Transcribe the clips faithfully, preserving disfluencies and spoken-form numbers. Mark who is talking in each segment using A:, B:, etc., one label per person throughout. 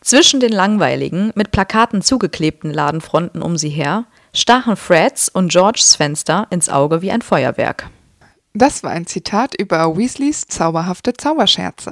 A: Zwischen den langweiligen, mit Plakaten zugeklebten Ladenfronten um sie her stachen Freds und Georges Fenster ins Auge wie ein Feuerwerk.
B: Das war ein Zitat über Weasleys zauberhafte Zauberscherze.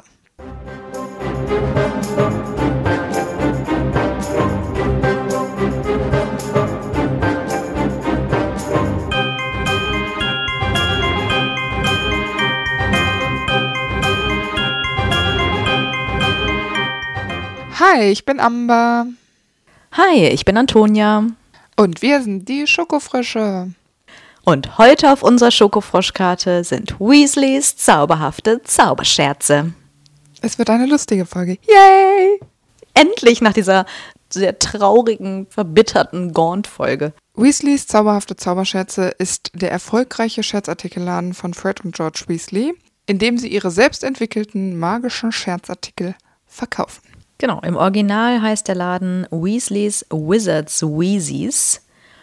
B: Hi, ich bin Amber.
A: Hi, ich bin Antonia.
B: Und wir sind die Schokofrösche.
A: Und heute auf unserer Schokofroschkarte sind Weasleys zauberhafte Zauberscherze.
B: Es wird eine lustige Folge. Yay!
A: Endlich nach dieser sehr traurigen, verbitterten Gaunt-Folge.
B: Weasleys zauberhafte Zauberscherze ist der erfolgreiche Scherzartikelladen von Fred und George Weasley, in dem sie ihre selbstentwickelten magischen Scherzartikel verkaufen.
A: Genau, im Original heißt der Laden Weasleys Wizards Wheezies.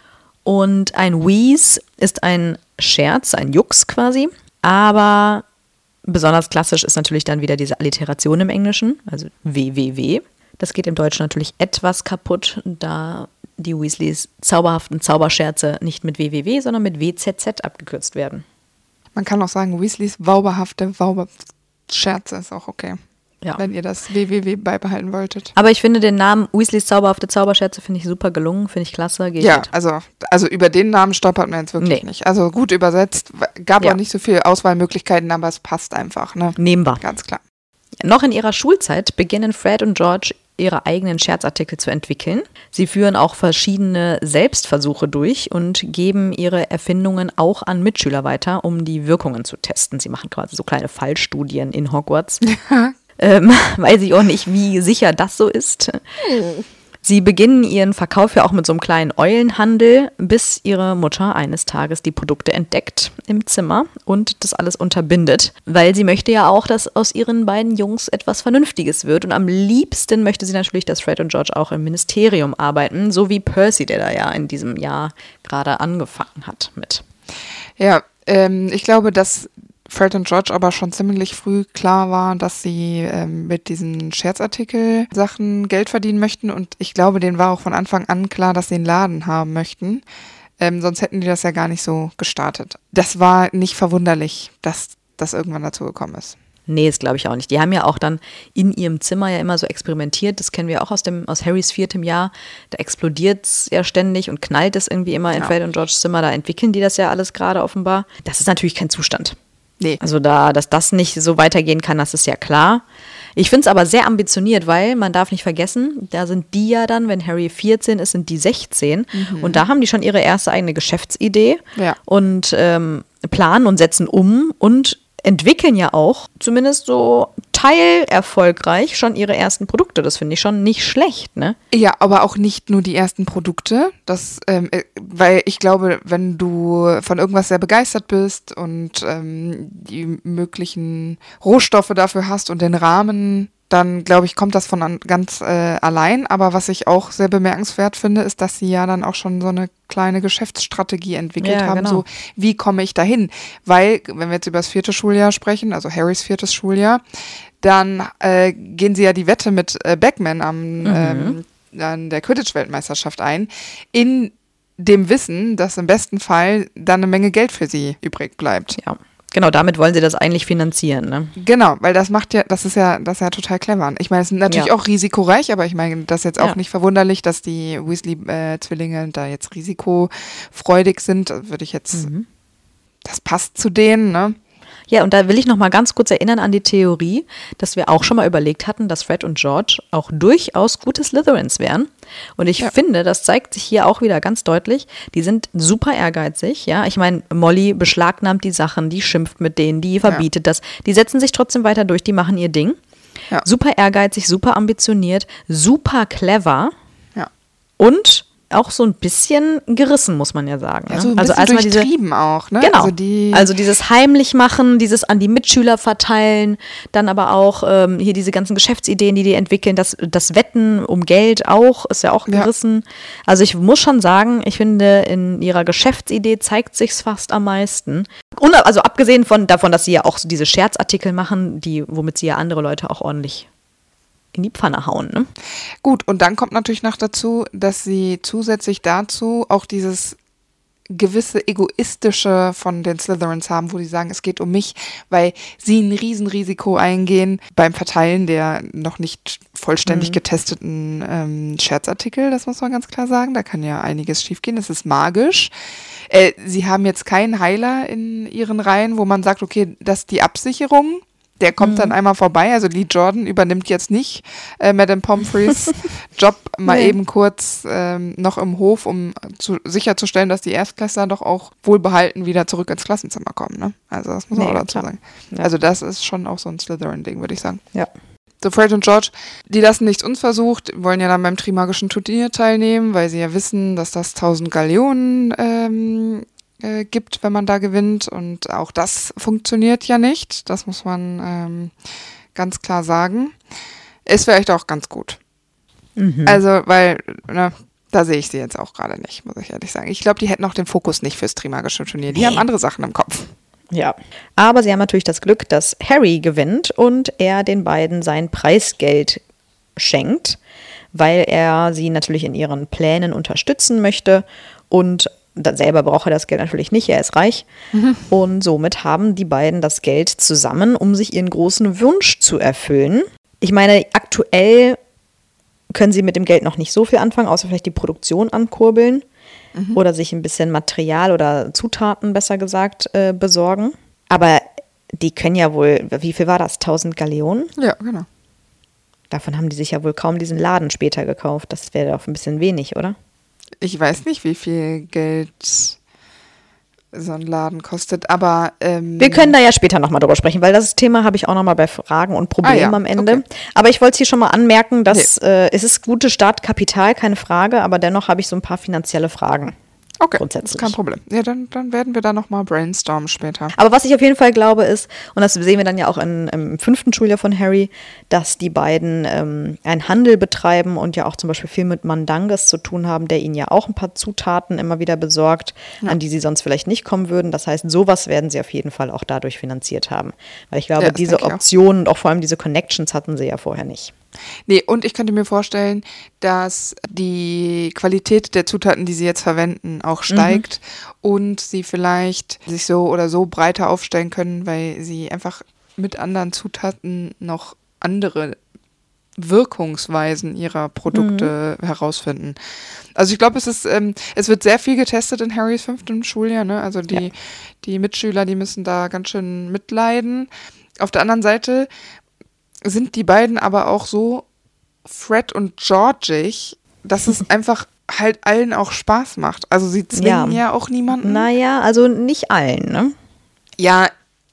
A: Und ein Wheeze ist ein Scherz, ein Jux quasi. Aber besonders klassisch ist natürlich dann wieder diese Alliteration im Englischen, also W W W. Das geht im Deutschen natürlich etwas kaputt, da die Weasleys zauberhaften Zauberscherze nicht mit W W W, sondern mit W Z Z abgekürzt werden.
B: Man kann auch sagen, Weasleys wauberhafte Wauberscherze ist auch okay. Ja. Wenn ihr das W W W beibehalten wolltet.
A: Aber ich finde den Namen Weasleys zauberhafte Zauberscherze finde ich super gelungen, finde ich klasse. Geht
B: ja,
A: mit.
B: also, also über den Namen stolpert man jetzt wirklich nee. nicht. Also gut übersetzt, gab ja. auch nicht so viele Auswahlmöglichkeiten, aber es passt einfach. Ne?
A: Nehmen wir.
B: Ganz klar.
A: Ja, noch in ihrer Schulzeit beginnen Fred und George ihre eigenen Scherzartikel zu entwickeln. Sie führen auch verschiedene Selbstversuche durch und geben ihre Erfindungen auch an Mitschüler weiter, um die Wirkungen zu testen. Sie machen quasi so kleine Fallstudien in Hogwarts. Ähm, weiß ich auch nicht, wie sicher das so ist. Sie beginnen ihren Verkauf ja auch mit so einem kleinen Eulenhandel, bis ihre Mutter eines Tages die Produkte entdeckt im Zimmer und das alles unterbindet, weil sie möchte ja auch, dass aus ihren beiden Jungs etwas Vernünftiges wird und am liebsten möchte sie natürlich, dass Fred und George auch im Ministerium arbeiten, so wie Percy, der da ja in diesem Jahr gerade angefangen hat mit.
B: Ja, ähm, ich glaube, dass Fred und George aber schon ziemlich früh klar war, dass sie ähm, mit diesen Scherzartikel-Sachen Geld verdienen möchten und ich glaube, denen war auch von Anfang an klar, dass sie einen Laden haben möchten, ähm, sonst hätten die das ja gar nicht so gestartet. Das war nicht verwunderlich, dass das irgendwann dazu gekommen ist.
A: Nee, das glaube ich auch nicht. Die haben ja auch dann in ihrem Zimmer ja immer so experimentiert. Das kennen wir auch aus dem aus Harrys viertem Jahr. Da explodiert es ja ständig und knallt es irgendwie immer in ja. Fred und Georges Zimmer. Da entwickeln die das ja alles gerade offenbar. Das ist natürlich kein Zustand. Nee. Also da, dass das nicht so weitergehen kann, das ist ja klar. Ich finde es aber sehr ambitioniert, weil man darf nicht vergessen, da sind die ja dann, wenn Harry vierzehn ist, sind die sechzehn. Mhm. Und da haben die schon ihre erste eigene Geschäftsidee ja. und ähm, planen und setzen um und entwickeln ja auch zumindest so teilerfolgreich schon ihre ersten Produkte. Das finde ich schon nicht schlecht, ne?
B: Ja, aber auch nicht nur die ersten Produkte. Das, ähm, weil ich glaube, wenn du von irgendwas sehr begeistert bist und ähm, die möglichen Rohstoffe dafür hast und den Rahmen, dann glaube ich, kommt das von an, ganz äh, allein. Aber was ich auch sehr bemerkenswert finde, ist, dass sie ja dann auch schon so eine kleine Geschäftsstrategie entwickelt ja, haben. Genau. So, wie komme ich dahin? Weil, wenn wir jetzt über das vierte Schuljahr sprechen, also Harrys viertes Schuljahr, dann äh, gehen sie ja die Wette mit äh, Bagman am, mhm. ähm, an der Quidditch-Weltmeisterschaft ein, in dem Wissen, dass im besten Fall dann eine Menge Geld für sie übrig bleibt.
A: Ja. Genau, damit wollen sie das eigentlich finanzieren, ne?
B: Genau, weil das macht ja, das ist ja, das ist ja total clever. Ich meine, es ist natürlich ja. auch risikoreich, aber ich meine, das ist jetzt auch ja. nicht verwunderlich, dass die Weasley-Zwillinge da jetzt risikofreudig sind. Das würde ich jetzt, mhm. das passt zu denen, ne?
A: Ja, und da will ich noch mal ganz kurz erinnern an die Theorie, dass wir auch schon mal überlegt hatten, dass Fred und George auch durchaus gute Slytherins wären. Und ich ja. finde, das zeigt sich hier auch wieder ganz deutlich, die sind super ehrgeizig, ja. Ich meine, Molly beschlagnahmt die Sachen, die schimpft mit denen, die verbietet ja. das. Die setzen sich trotzdem weiter durch, die machen ihr Ding. Ja. Super ehrgeizig, super ambitioniert, super clever ja. und auch so ein bisschen gerissen, muss man ja sagen. Ne?
B: Ja, so ein
A: also
B: bisschen durchtrieben diese, auch. Ne?
A: Genau,
B: also, die
A: also dieses heimlich machen, dieses an die Mitschüler verteilen, dann aber auch ähm, hier diese ganzen Geschäftsideen, die die entwickeln, das, das Wetten um Geld auch, ist ja auch gerissen. Ja. Also ich muss schon sagen, ich finde, in ihrer Geschäftsidee zeigt sich's fast am meisten. Und also abgesehen von davon, dass sie ja auch so diese Scherzartikel machen, die, womit sie ja andere Leute auch ordentlich in die Pfanne hauen. Ne?
B: Gut, und dann kommt natürlich noch dazu, dass sie zusätzlich dazu auch dieses gewisse egoistische von den Slytherins haben, wo sie sagen, es geht um mich, weil sie ein Riesenrisiko eingehen beim Verteilen der noch nicht vollständig mhm. getesteten ähm, Scherzartikel, das muss man ganz klar sagen. Da kann ja einiges schiefgehen, das ist magisch. Äh, sie haben jetzt keinen Heiler in ihren Reihen, wo man sagt, okay, das ist die Absicherung. Der kommt mhm. dann einmal vorbei, also Lee Jordan übernimmt jetzt nicht äh, Madame Pomfreys Job mal nee. eben kurz ähm, noch im Hof, um zu, sicherzustellen, dass die Erstklässler doch auch wohlbehalten wieder zurück ins Klassenzimmer kommen. Ne? Also das muss man nee, auch dazu klar. sagen. Ja. Also das ist schon auch so ein Slytherin-Ding, würde ich sagen.
A: Ja.
B: So, Fred und George, die lassen nichts unversucht, wollen ja dann beim Trimagischen Turnier teilnehmen, weil sie ja wissen, dass das tausend Galeonen ähm, äh, gibt, wenn man da gewinnt. Und auch das funktioniert ja nicht. Das muss man ähm, ganz klar sagen. Ist vielleicht auch ganz gut. Mhm. Also, weil, ne, da sehe ich sie jetzt auch gerade nicht, muss ich ehrlich sagen. Ich glaube, die hätten auch den Fokus nicht fürs Trimagische Turnier. Die nee. haben andere Sachen im Kopf.
A: Ja, aber sie haben natürlich das Glück, dass Harry gewinnt und er den beiden sein Preisgeld schenkt, weil er sie natürlich in ihren Plänen unterstützen möchte und selber braucht er das Geld natürlich nicht, er ist reich. Mhm. Und somit haben die beiden das Geld zusammen, um sich ihren großen Wunsch zu erfüllen. Ich meine, aktuell können sie mit dem Geld noch nicht so viel anfangen, außer vielleicht die Produktion ankurbeln. Mhm. Oder sich ein bisschen Material oder Zutaten, besser gesagt, äh, besorgen. Aber die können ja wohl, wie viel war das? tausend Galeonen?
B: Ja, genau.
A: Davon haben die sich ja wohl kaum diesen Laden später gekauft. Das wäre doch ein bisschen wenig, oder?
B: Ich weiß nicht, wie viel Geld so ein Laden kostet, aber ähm
A: wir können da ja später nochmal drüber sprechen, weil das Thema habe ich auch nochmal bei Fragen und Problemen ah, ja. am Ende. Okay. Aber ich wollte es hier schon mal anmerken, dass nee. äh, es ist gutes Startkapital, keine Frage, aber dennoch habe ich so ein paar finanzielle Fragen.
B: Okay, grundsätzlich. Ist kein Problem. Ja, dann, dann werden wir da nochmal brainstormen später.
A: Aber was ich auf jeden Fall glaube ist, und das sehen wir dann ja auch in, im fünften Schuljahr von Harry, dass die beiden ähm, einen Handel betreiben und ja auch zum Beispiel viel mit Mandanges zu tun haben, der ihnen ja auch ein paar Zutaten immer wieder besorgt, ja. an die sie sonst vielleicht nicht kommen würden. Das heißt, sowas werden sie auf jeden Fall auch dadurch finanziert haben. Weil ich glaube, ja, diese Optionen und auch vor allem diese Connections hatten sie ja vorher nicht.
B: Nee, und ich könnte mir vorstellen, dass die Qualität der Zutaten, die sie jetzt verwenden, auch steigt mhm. und sie vielleicht sich so oder so breiter aufstellen können, weil sie einfach mit anderen Zutaten noch andere Wirkungsweisen ihrer Produkte mhm. herausfinden. Also ich glaube, es ist, ähm, es wird sehr viel getestet in Harrys fünftem Schuljahr, ne? Also die, ja. die Mitschüler, die müssen da ganz schön mitleiden. Auf der anderen Seite sind die beiden aber auch so Fred und Georgig, dass es einfach halt allen auch Spaß macht. Also sie zwingen ja, ja auch niemanden.
A: Naja, also nicht allen, ne?
B: Ja,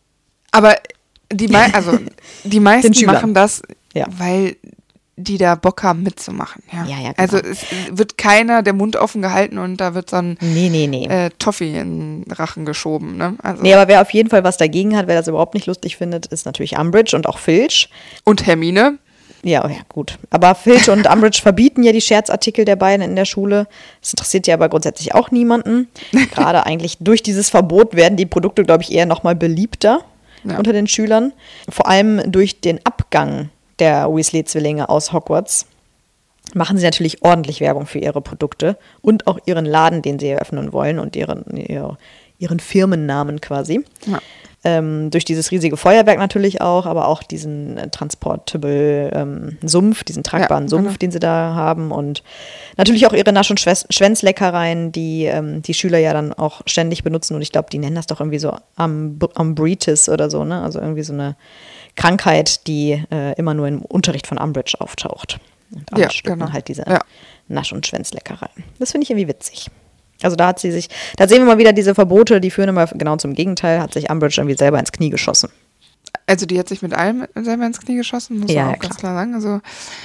B: aber die, mei- also die meisten machen das, ja. weil die da Bock haben mitzumachen. Ja,
A: ja, ja genau.
B: Also es wird keiner der Mund offen gehalten und da wird so ein
A: nee, nee, nee.
B: Äh, Toffee in den Rachen geschoben. Ne? Also
A: nee, aber wer auf jeden Fall was dagegen hat, wer das überhaupt nicht lustig findet, ist natürlich Umbridge und auch Filch.
B: Und Hermine.
A: Ja, ja, gut. Aber Filch und Umbridge verbieten ja die Scherzartikel der beiden in der Schule. Das interessiert ja aber grundsätzlich auch niemanden. Gerade eigentlich durch dieses Verbot werden die Produkte, glaube ich, eher nochmal beliebter ja. unter den Schülern. Vor allem durch den Abgang der Weasley-Zwillinge aus Hogwarts machen sie natürlich ordentlich Werbung für ihre Produkte und auch ihren Laden, den sie eröffnen wollen und ihren, ihre, ihren Firmennamen quasi. Ja. Ähm, durch dieses riesige Feuerwerk natürlich auch, aber auch diesen äh, transportable ähm, Sumpf, diesen tragbaren ja, Sumpf, genau. den sie da haben und natürlich auch ihre Nasch- und Schwä- Schwänzleckereien, die ähm, die Schüler ja dann auch ständig benutzen und ich glaube, die nennen das doch irgendwie so Umb- Umbritis oder so, ne? Also irgendwie so eine Krankheit, die äh, immer nur im Unterricht von Umbridge auftaucht. Und alle ja, schlucken genau. halt diese ja. Nasch- und Schwänzleckereien. Das finde ich irgendwie witzig. Also da hat sie sich, da sehen wir mal wieder diese Verbote, die führen immer genau zum Gegenteil, hat sich Umbridge irgendwie selber ins Knie geschossen.
B: Also die hat sich mit allem selber ins Knie geschossen, muss
A: ja,
B: man auch
A: ja,
B: ganz klar sagen. Also,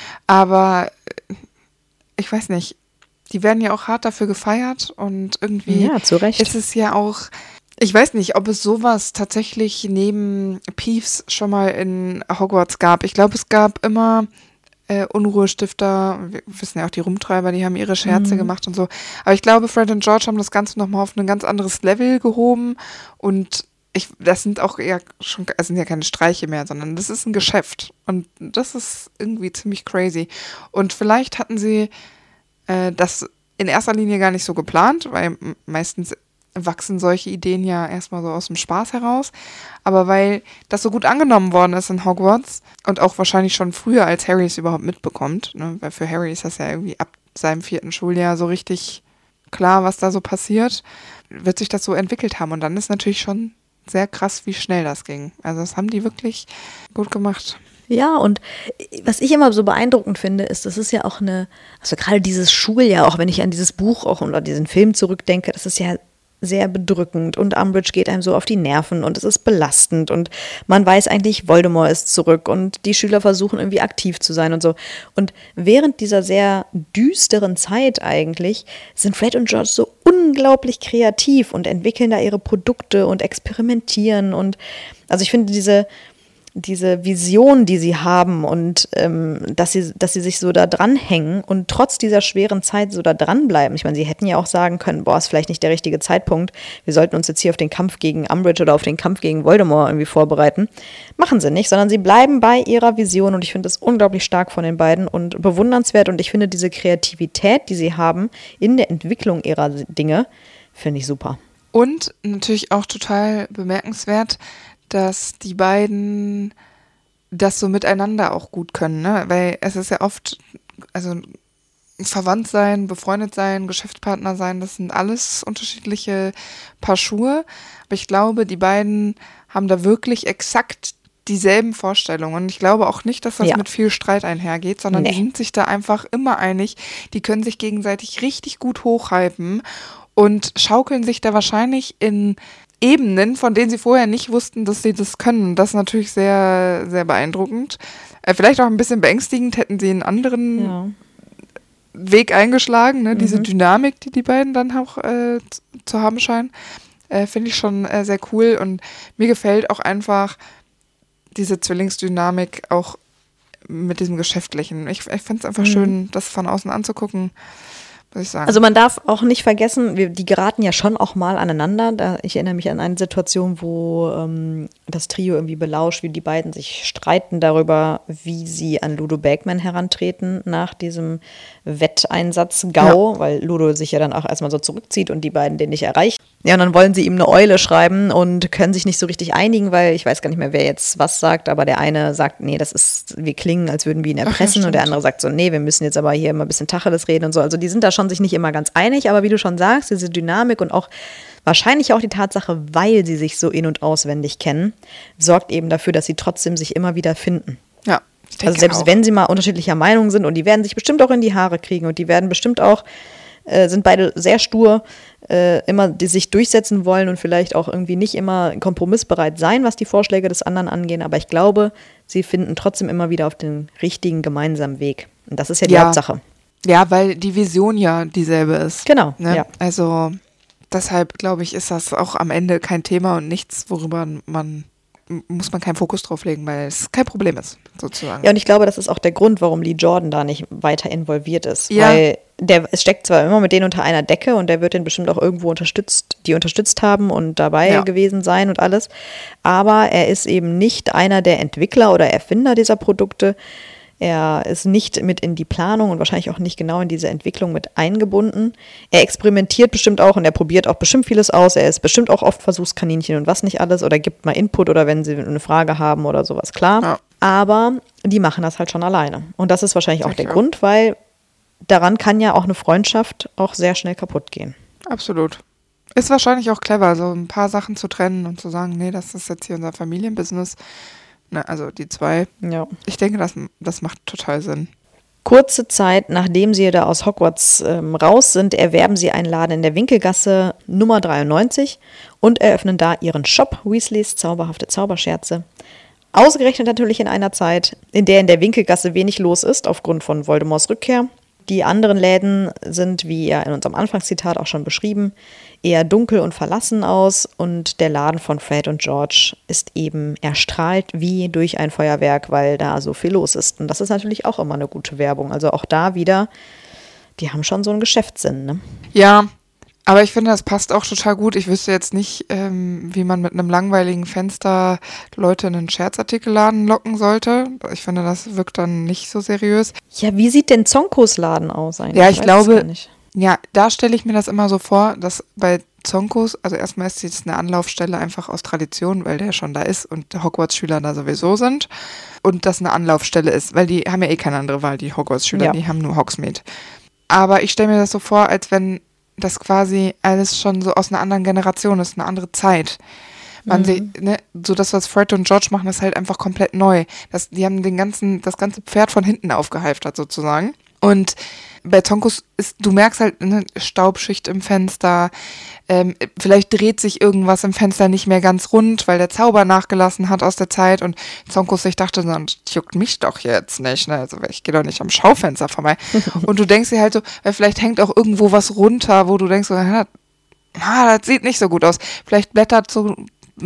B: aber ich weiß nicht, die werden ja auch hart dafür gefeiert und irgendwie
A: ja, zu Recht.
B: ist es ja auch, ich weiß nicht, ob es sowas tatsächlich neben Peeves schon mal in Hogwarts gab. Ich glaube, es gab immer Äh, Unruhestifter, wir wissen ja auch die Rumtreiber, die haben ihre Scherze mhm. gemacht und so. Aber ich glaube, Fred und George haben das Ganze nochmal auf ein ganz anderes Level gehoben und ich, das sind auch eher schon, das sind ja keine Streiche mehr, sondern das ist ein Geschäft. Und das ist irgendwie ziemlich crazy. Und vielleicht hatten sie äh, das in erster Linie gar nicht so geplant, weil meistens wachsen solche Ideen ja erstmal so aus dem Spaß heraus. Aber weil das so gut angenommen worden ist in Hogwarts und auch wahrscheinlich schon früher, als Harry es überhaupt mitbekommt, ne? Weil für Harry ist das ja irgendwie ab seinem vierten Schuljahr so richtig klar, was da so passiert, wird sich das so entwickelt haben. Und dann ist natürlich schon sehr krass, wie schnell das ging. Also das haben die wirklich gut gemacht.
A: Ja, und was ich immer so beeindruckend finde, ist, das ist ja auch eine, also gerade dieses Schuljahr, auch wenn ich an dieses Buch auch oder diesen Film zurückdenke, das ist ja sehr bedrückend und Umbridge geht einem so auf die Nerven und es ist belastend und man weiß eigentlich, Voldemort ist zurück und die Schüler versuchen irgendwie aktiv zu sein und so. Und während dieser sehr düsteren Zeit eigentlich sind Fred und George so unglaublich kreativ und entwickeln da ihre Produkte und experimentieren und also ich finde diese diese Vision, die sie haben und ähm, dass sie, dass sie sich so da dranhängen und trotz dieser schweren Zeit so da dranbleiben. Ich meine, sie hätten ja auch sagen können, boah, ist vielleicht nicht der richtige Zeitpunkt. Wir sollten uns jetzt hier auf den Kampf gegen Umbridge oder auf den Kampf gegen Voldemort irgendwie vorbereiten. Machen sie nicht, sondern sie bleiben bei ihrer Vision und ich finde das unglaublich stark von den beiden und bewundernswert und ich finde diese Kreativität, die sie haben in der Entwicklung ihrer Dinge, finde ich super.
B: Und natürlich auch total bemerkenswert, dass die beiden das so miteinander auch gut können, ne? Weil es ist ja oft, also verwandt sein, befreundet sein, Geschäftspartner sein, das sind alles unterschiedliche Paar Schuhe. Aber ich glaube, die beiden haben da wirklich exakt dieselben Vorstellungen. Und ich glaube auch nicht, dass das ja. mit viel Streit einhergeht, sondern nee. die sind sich da einfach immer einig. Die können sich gegenseitig richtig gut hochhypen und schaukeln sich da wahrscheinlich in Ebenen, von denen sie vorher nicht wussten, dass sie das können. Das ist natürlich sehr, sehr beeindruckend. Äh, vielleicht auch ein bisschen beängstigend, hätten sie einen anderen ja. Weg eingeschlagen, ne? Mhm. Diese Dynamik, die die beiden dann auch äh, zu haben scheinen, äh, finde ich schon äh, sehr cool. Und mir gefällt auch einfach diese Zwillingsdynamik auch mit diesem Geschäftlichen. Ich, ich finde es einfach mhm. schön, das von außen anzugucken. Ich sagen.
A: Also man darf auch nicht vergessen, wir, die geraten ja schon auch mal aneinander. Da, ich erinnere mich an eine Situation, wo ähm, das Trio irgendwie belauscht, wie die beiden sich streiten darüber, wie sie an Ludo Bagman herantreten nach diesem Wetteinsatz GAU, ja. weil Ludo sich ja dann auch erstmal so zurückzieht und die beiden den nicht erreichen. Ja, und dann wollen sie ihm eine Eule schreiben und können sich nicht so richtig einigen, weil ich weiß gar nicht mehr, wer jetzt was sagt, aber der eine sagt, nee, das ist, wir klingen, als würden wir ihn erpressen. Ach, ja, und der andere sagt so, nee, wir müssen jetzt aber hier immer ein bisschen Tacheles reden und so. Also die sind da schon sich nicht immer ganz einig, aber wie du schon sagst, diese Dynamik und auch wahrscheinlich auch die Tatsache, weil sie sich so in- und auswendig kennen, sorgt eben dafür, dass sie trotzdem sich immer wieder finden.
B: Ja.
A: Also selbst auch. Wenn sie mal unterschiedlicher Meinung sind und die werden sich bestimmt auch in die Haare kriegen und die werden bestimmt auch, äh, sind beide sehr stur, äh, immer die sich durchsetzen wollen und vielleicht auch irgendwie nicht immer kompromissbereit sein, was die Vorschläge des anderen angehen, aber ich glaube, sie finden trotzdem immer wieder auf den richtigen gemeinsamen Weg. Und das ist ja die
B: ja.
A: Hauptsache.
B: Ja, weil die Vision ja dieselbe ist.
A: Genau,
B: ne?
A: ja.
B: Also deshalb, glaube ich, ist das auch am Ende kein Thema und nichts, worüber man, muss man keinen Fokus drauf legen, weil es kein Problem ist, sozusagen.
A: Ja, und ich glaube, das ist auch der Grund, warum Lee Jordan da nicht weiter involviert ist.
B: Ja.
A: Weil der es steckt zwar immer mit denen unter einer Decke und der wird den bestimmt auch irgendwo unterstützt, die unterstützt haben und dabei ja. gewesen sein und alles, aber er ist eben nicht einer der Entwickler oder Erfinder dieser Produkte. Er ist nicht mit in die Planung und wahrscheinlich auch nicht genau in diese Entwicklung mit eingebunden. Er experimentiert bestimmt auch und er probiert auch bestimmt vieles aus. Er ist bestimmt auch oft Versuchskaninchen und was nicht alles oder gibt mal Input oder wenn sie eine Frage haben oder sowas, klar. Ja. Aber die machen das halt schon alleine. Und das ist wahrscheinlich auch der Grund, weil daran kann ja auch eine Freundschaft auch sehr schnell kaputt gehen.
B: Absolut. Ist wahrscheinlich auch clever, so ein paar Sachen zu trennen und zu sagen, nee, das ist jetzt hier unser Familienbusiness. Ne, also die zwei. Ja. Ich denke, das, das macht total Sinn.
A: Kurze Zeit, nachdem sie da aus Hogwarts ähm, raus sind, erwerben sie einen Laden in der Winkelgasse Nummer dreiundneunzig und eröffnen da ihren Shop, Weasleys zauberhafte Zauberscherze. Ausgerechnet natürlich in einer Zeit, in der in der Winkelgasse wenig los ist, aufgrund von Voldemorts Rückkehr. Die anderen Läden sind, wie ja in unserem Anfangszitat auch schon beschrieben, eher dunkel und verlassen aus und der Laden von Fred und George ist eben erstrahlt wie durch ein Feuerwerk, weil da so viel los ist. Und das ist natürlich auch immer eine gute Werbung. Also auch da wieder, die haben schon so einen Geschäftssinn, ne?
B: Ja, Aber ich finde, das passt auch total gut. Ich wüsste jetzt nicht, ähm, wie man mit einem langweiligen Fenster Leute in einen Scherzartikelladen locken sollte. Ich finde, das wirkt dann nicht so seriös.
A: Ja, wie sieht denn Zonkos Laden aus eigentlich?
B: Ja, ich
A: weiß
B: glaube,
A: es gar nicht.
B: ja, da stelle ich mir das immer so vor, dass bei Zonkos, also erstmal ist jetzt eine Anlaufstelle einfach aus Tradition, weil der schon da ist und Hogwarts-Schüler da sowieso sind. Und das eine Anlaufstelle ist, weil die haben ja eh keine andere Wahl, die Hogwarts-Schüler,
A: Ja.
B: die haben nur Hogsmeade. Aber ich stelle mir das so vor, als wenn das quasi alles schon so aus einer anderen Generation ist, eine andere Zeit. Man
A: Mhm.
B: sie, ne, so das, was Fred und George machen, ist halt einfach komplett neu. Das, die haben den ganzen, das ganze Pferd von hinten aufgehalftert sozusagen. Und bei Zonkos ist, du merkst halt eine Staubschicht im Fenster, ähm, vielleicht dreht sich irgendwas im Fenster nicht mehr ganz rund, weil der Zauber nachgelassen hat aus der Zeit und Zonkos sich dachte, so, das juckt mich doch jetzt nicht, ne? Also ich gehe doch nicht am Schaufenster vorbei. Und du denkst dir halt so, weil vielleicht hängt auch irgendwo was runter, wo du denkst, so, ah, das sieht nicht so gut aus. Vielleicht blättert so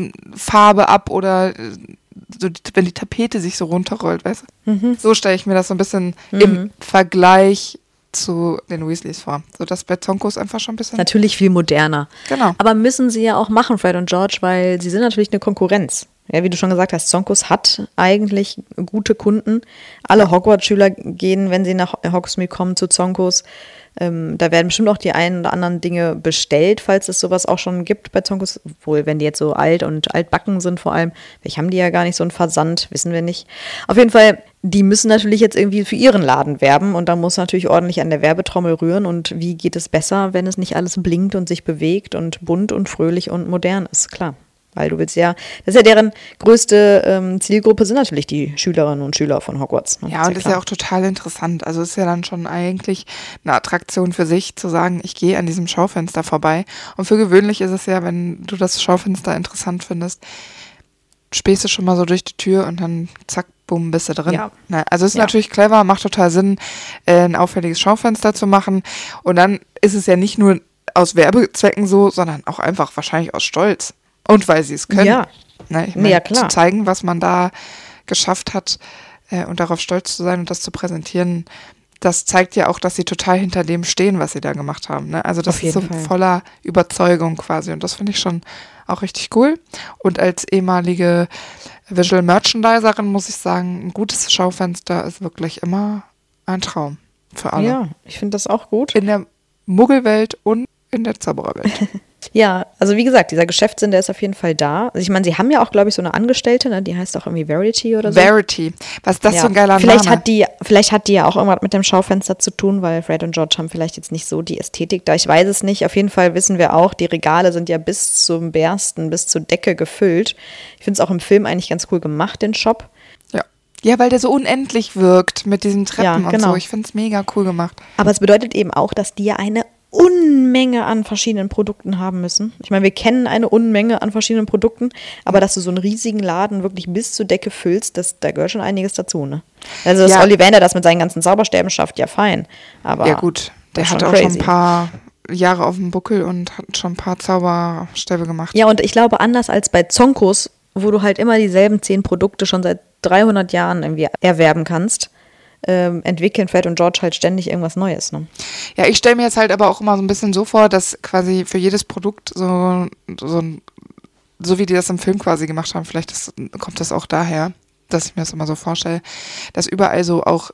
B: Farbe ab oder so, wenn die Tapete sich so runterrollt, weißt du?
A: Mhm.
B: So stelle ich mir das so ein bisschen
A: Mhm.
B: im Vergleich zu den Weasleys vor. So dass bei Zonkos einfach schon ein bisschen...
A: Natürlich viel moderner.
B: Genau.
A: Aber müssen sie ja auch machen, Fred und George, weil sie sind natürlich eine Konkurrenz. Ja, wie du schon gesagt hast, Zonkos hat eigentlich gute Kunden. Alle Hogwarts-Schüler gehen, wenn sie nach Hogsmeade kommen, zu Zonkos. Ähm, da werden bestimmt auch die einen oder anderen Dinge bestellt, falls es sowas auch schon gibt bei Zonkos. Obwohl, wenn die jetzt so alt und altbacken sind vor allem, vielleicht haben die ja gar nicht so einen Versand, wissen wir nicht. Auf jeden Fall, die müssen natürlich jetzt irgendwie für ihren Laden werben und da muss natürlich ordentlich an der Werbetrommel rühren. Und wie geht es besser, wenn es nicht alles blinkt und sich bewegt und bunt und fröhlich und modern ist, klar. Weil du willst ja, das ist ja deren größte ähm, Zielgruppe, sind natürlich die Schülerinnen und Schüler von Hogwarts. Ne?
B: Ja, und das ist ja auch total interessant. Also es ist ja dann schon eigentlich eine Attraktion für sich, zu sagen, ich gehe an diesem Schaufenster vorbei. Und für gewöhnlich ist es ja, wenn du das Schaufenster interessant findest, spähst du schon mal so durch die Tür und dann zack, bumm, bist du drin.
A: Ja.
B: Na, also es ist
A: Ja.
B: natürlich clever, macht total Sinn, äh, ein auffälliges Schaufenster zu machen. Und dann ist es ja nicht nur aus Werbezwecken so, sondern auch einfach wahrscheinlich aus Stolz. Und weil sie es können.
A: Ja.
B: Ne, ich
A: Nee,
B: meine,
A: ja, klar.
B: zu zeigen, was man da geschafft hat äh, und darauf stolz zu sein und das zu präsentieren, das zeigt ja auch, dass sie total hinter dem stehen, was sie da gemacht haben. Ne? Also das
A: Auf
B: ist so
A: jeden Fall.
B: voller Überzeugung quasi und das finde ich schon auch richtig cool. Und als ehemalige Visual Merchandiserin muss ich sagen, ein gutes Schaufenster ist wirklich immer ein Traum für alle.
A: Ja, ich finde das auch gut.
B: In der Muggelwelt und in der Zaubererwelt.
A: Ja, also wie gesagt, dieser Geschäftssinn, der ist auf jeden Fall da. Also ich meine, sie haben ja auch, glaube ich, so eine Angestellte, ne? Die heißt auch irgendwie Verity oder so.
B: Verity. Was ist das
A: Ja.
B: für ein geiler
A: vielleicht
B: Name?
A: Hat die, vielleicht hat die ja auch irgendwas mit dem Schaufenster zu tun, weil Fred und George haben vielleicht jetzt nicht so die Ästhetik da. Ich weiß es nicht. Auf jeden Fall wissen wir auch, die Regale sind ja bis zum Bersten, bis zur Decke gefüllt. Ich finde es auch im Film eigentlich ganz cool gemacht, den Shop.
B: Ja. Ja, weil der so unendlich wirkt mit diesen Treppen
A: Ja,
B: und
A: genau.
B: so. Ich finde es mega cool gemacht.
A: Aber es bedeutet eben auch, dass die ja eine Unmenge an verschiedenen Produkten haben müssen. Ich meine, wir kennen eine Unmenge an verschiedenen Produkten, aber dass du so einen riesigen Laden wirklich bis zur Decke füllst, das, da gehört schon einiges dazu, ne? Also, dass
B: Ja.
A: Ollivander das mit seinen ganzen Zauberstäben schafft, ja fein. Aber
B: Ja gut, der
A: das ist
B: hat
A: schon
B: auch schon
A: crazy.
B: ein paar Jahre auf dem Buckel und hat schon ein paar Zauberstäbe gemacht.
A: Ja, und ich glaube, anders als bei Zonkos, wo du halt immer dieselben zehn Produkte schon seit dreihundert Jahren irgendwie erwerben kannst, ähm, entwickeln Fred und George halt ständig irgendwas Neues, ne?
B: Ja, ich stelle mir jetzt halt aber auch immer so ein bisschen so vor, dass quasi für jedes Produkt so, so ein, so wie die das im Film quasi gemacht haben, vielleicht ist, kommt das auch daher, dass ich mir das immer so vorstelle, dass überall so auch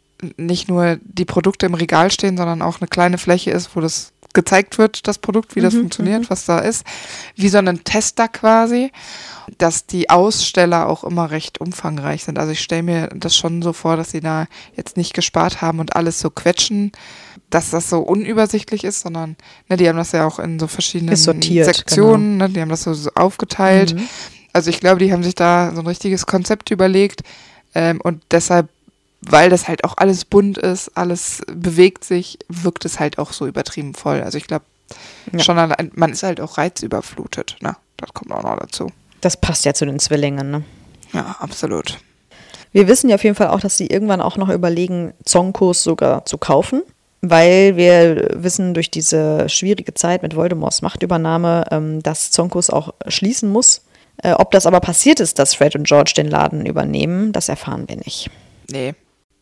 B: nicht nur die Produkte im Regal stehen, sondern auch eine kleine Fläche ist, wo das gezeigt wird, das Produkt, wie das
A: Mhm,
B: funktioniert, was da ist, wie so ein Tester quasi, dass die Aussteller auch immer recht umfangreich sind. Also ich stelle mir das schon so vor, dass sie da jetzt nicht gespart haben und alles so quetschen, dass das so unübersichtlich ist, sondern ne, die haben das ja auch in so verschiedenen
A: Ist sortiert,
B: Sektionen, ne, die haben das so, so aufgeteilt.
A: Mhm.
B: Also ich glaube, die haben sich da so ein richtiges Konzept überlegt ähm, und deshalb, weil das halt auch alles bunt ist, alles bewegt sich, wirkt es halt auch so übertrieben voll. Also ich glaube,
A: Ja.
B: schon allein, man ist halt auch reizüberflutet, ne? Das kommt auch noch dazu.
A: Das passt ja zu den Zwillingen, ne?
B: Ja, absolut.
A: Wir wissen ja auf jeden Fall auch, dass sie irgendwann auch noch überlegen, Zonkos sogar zu kaufen, weil wir wissen durch diese schwierige Zeit mit Voldemorts Machtübernahme, ähm, dass Zonkos auch schließen muss. Äh, ob das aber passiert ist, dass Fred und George den Laden übernehmen, das erfahren wir nicht.
B: Nee.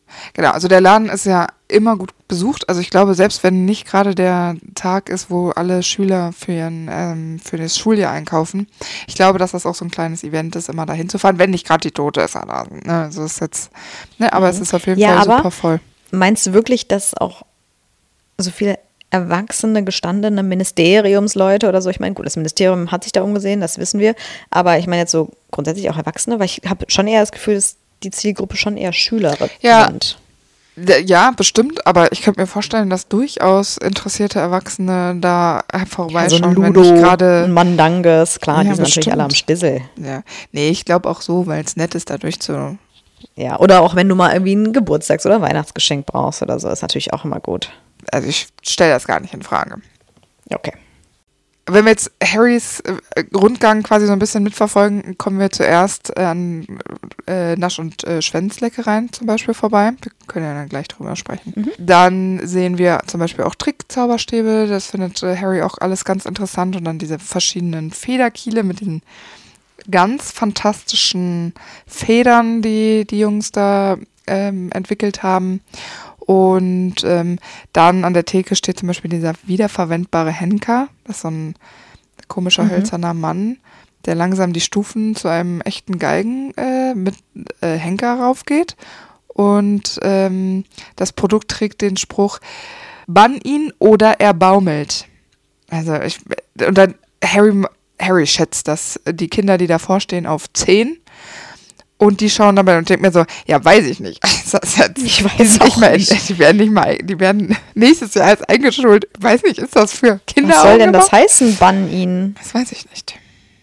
B: Genau, also der Laden ist ja immer gut besucht. Also ich glaube, selbst wenn nicht gerade der Tag ist, wo alle Schüler für, ihren, ähm, für das Schuljahr einkaufen, ich glaube, dass das auch so ein kleines Event ist, immer dahin zu fahren, wenn nicht gerade die Tote ist. Ne? Also ist jetzt, ne? Aber mhm. es ist auf jeden
A: ja,
B: Fall
A: aber
B: super voll.
A: Meinst du wirklich, dass auch so viele erwachsene, gestandene Ministeriumsleute oder so, ich meine, gut, das Ministerium hat sich da umgesehen, das wissen wir, aber ich meine jetzt so grundsätzlich auch Erwachsene, weil ich habe schon eher das Gefühl, dass die Zielgruppe schon eher Schüler
B: ja,
A: sind.
B: Ja, bestimmt, aber ich könnte mir vorstellen, dass durchaus interessierte Erwachsene da vorbeischauen.
A: Ja, so ein Ludo, ein Mandanges, klar, ja, die sind bestimmt. Natürlich alle am Stissel.
B: Ja, nee, ich glaube auch so, weil es nett ist, dadurch zu...
A: Ja, oder auch wenn du mal irgendwie ein Geburtstags- oder Weihnachtsgeschenk brauchst oder so, ist natürlich auch immer gut.
B: Also ich stelle das gar nicht in Frage.
A: Okay.
B: Wenn wir jetzt Harrys äh, Rundgang quasi so ein bisschen mitverfolgen, kommen wir zuerst an äh, Nasch- und äh, Schwänzleckereien zum Beispiel vorbei. Wir können ja dann gleich drüber sprechen. Mhm. Dann sehen wir zum Beispiel auch Trickzauberstäbe. Das findet äh, Harry auch alles ganz interessant. Und dann diese verschiedenen Federkiele mit den ganz fantastischen Federn, die die Jungs da ähm, entwickelt haben. Und ähm, dann an der Theke steht zum Beispiel dieser wiederverwendbare Henker. Das ist so ein komischer, mhm. hölzerner Mann, der langsam die Stufen zu einem echten Geigen äh, mit äh, Henker raufgeht. Und ähm, das Produkt trägt den Spruch, bann ihn oder er baumelt. Also ich, und dann Harry, Harry schätzt, dass die Kinder, die davor stehen, auf zehn. Und die schauen dabei und denken mir so, ja, weiß ich nicht.
A: Ich weiß
B: nicht
A: auch
B: mehr,
A: nicht.
B: Die werden nicht mal, die werden nächstes Jahr als eingeschult. Weiß nicht, ist das für Kinder?
A: Was soll denn das heißen, bann ihn?
B: Das weiß ich nicht.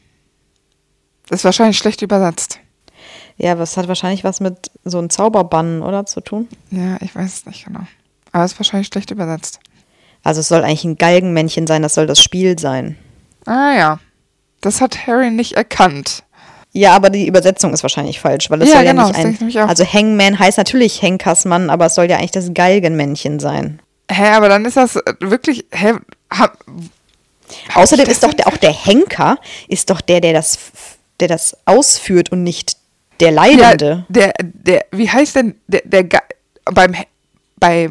B: Das ist wahrscheinlich schlecht übersetzt.
A: Ja, aber es hat wahrscheinlich was mit so einem Zauberbann, oder, zu tun?
B: Ja, ich weiß es nicht genau. Aber es ist wahrscheinlich schlecht übersetzt.
A: Also es soll eigentlich ein Galgenmännchen sein, das soll das Spiel sein.
B: Ah ja, das hat Harry nicht erkannt.
A: Ja, aber die Übersetzung ist wahrscheinlich falsch, weil es
B: ja,
A: soll
B: genau,
A: ja nicht ein, also Hangman heißt natürlich Henkersmann, aber es soll ja eigentlich das Galgenmännchen sein.
B: Hä, aber dann ist das wirklich, hä, hab,
A: außerdem ist doch der, auch der Henker, ist doch der, der das, der das ausführt und nicht der Leidende.
B: Ja, der, der, wie heißt denn, der, der, beim, bei,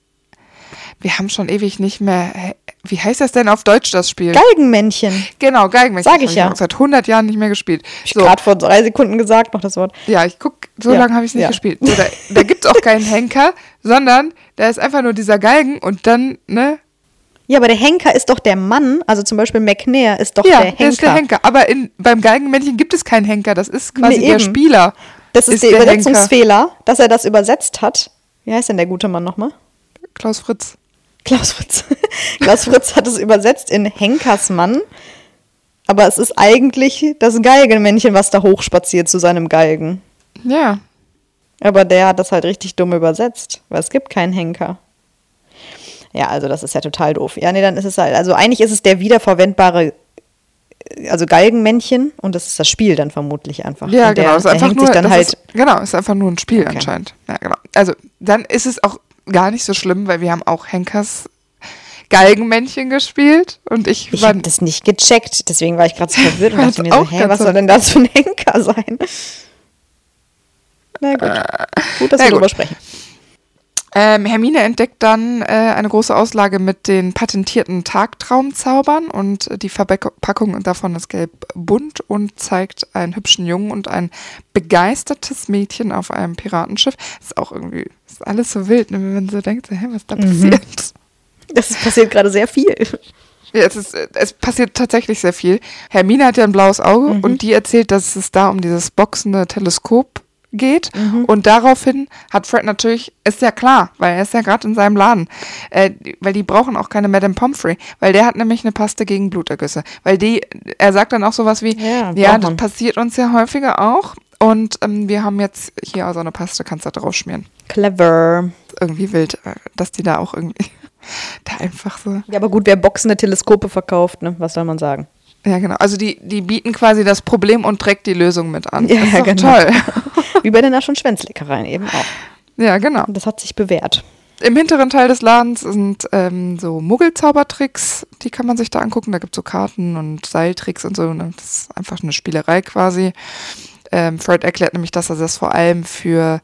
B: wir haben schon ewig nicht mehr, wie heißt das denn auf Deutsch, das Spiel?
A: Galgenmännchen.
B: Genau, Galgenmännchen.
A: Sag ich ja.
B: Ich seit hundert Jahren nicht mehr gespielt.
A: Ich so. Gerade vor drei Sekunden gesagt, noch das Wort.
B: Ja, ich guck, so ja. lange habe ich es nicht ja. gespielt. So, da da gibt es auch keinen Henker, sondern da ist einfach nur dieser Galgen und dann, ne?
A: Ja, aber der Henker ist doch der Mann, also zum Beispiel McNair ist doch
B: ja,
A: der Henker.
B: Ja, ist der Henker, aber in, beim Galgenmännchen gibt es keinen Henker, das ist quasi
A: nee,
B: der Spieler.
A: Das ist, ist der, der Übersetzungsfehler, Henker. Dass er das übersetzt hat. Wie heißt denn der gute Mann nochmal?
B: Klaus Fritz.
A: Klaus Fritz. Klaus Fritz hat es übersetzt in Henkersmann, aber es ist eigentlich das Galgenmännchen, was da hochspaziert zu seinem Galgen.
B: Ja.
A: Aber der hat das halt richtig dumm übersetzt, weil es gibt keinen Henker. Ja, also das ist ja total doof. Ja, nee, dann ist es halt, also eigentlich ist es der wiederverwendbare, also Galgenmännchen und das ist das Spiel dann vermutlich einfach.
B: Ja,
A: und der,
B: genau. Ist einfach nur,
A: dann
B: das
A: halt
B: ist, genau, ist einfach nur ein Spiel
A: okay.
B: anscheinend. Ja, genau. Also dann ist es auch gar nicht so schlimm, weil wir haben auch Henkers Galgenmännchen gespielt und ich
A: Ich habe das nicht gecheckt, deswegen war ich gerade so verwirrt und dachte mir so, hä, was
B: so
A: soll denn das für ein Henker sein? Na gut,
B: äh,
A: gut, dass
B: wir
A: darüber sprechen.
B: Ähm, Hermine entdeckt dann äh, eine große Auslage mit den patentierten Tagtraumzaubern und die Verpackung davon ist gelb-bunt und zeigt einen hübschen Jungen und ein begeistertes Mädchen auf einem Piratenschiff. Das ist auch irgendwie, das ist alles so wild, ne, wenn man so denkt, hä, was da passiert.
A: Mhm. Das passiert gerade sehr viel.
B: Ja, es, ist, es passiert tatsächlich sehr viel. Hermine hat ja ein blaues Auge mhm. und die erzählt, dass es da um dieses boxende Teleskop geht mhm. und daraufhin hat Fred natürlich, ist ja klar, weil er ist ja gerade in seinem Laden, äh, weil die brauchen auch keine Madame Pomfrey, weil der hat nämlich eine Paste gegen Blutergüsse, weil die, er sagt dann auch sowas wie, ja, ja das passiert uns ja häufiger auch und ähm, wir haben jetzt hier so eine Paste, kannst du da drauf schmieren.
A: Clever.
B: Irgendwie wild, dass die da auch irgendwie da einfach so.
A: Ja, aber gut, wer boxende Teleskope verkauft, ne, was soll man sagen?
B: Ja, genau. Also die, die bieten quasi das Problem und direkt die Lösung mit an.
A: Ja,
B: das ist doch
A: genau.
B: toll.
A: Wie bei den Nasch- und Schwänzleckereien eben auch.
B: Ja, genau.
A: Das hat sich bewährt.
B: Im hinteren Teil des Ladens sind ähm, so Muggelzaubertricks, die kann man sich da angucken. Da gibt es so Karten und Seiltricks und so. Das ist einfach eine Spielerei quasi. Ähm, Fred erklärt nämlich, dass er das vor allem für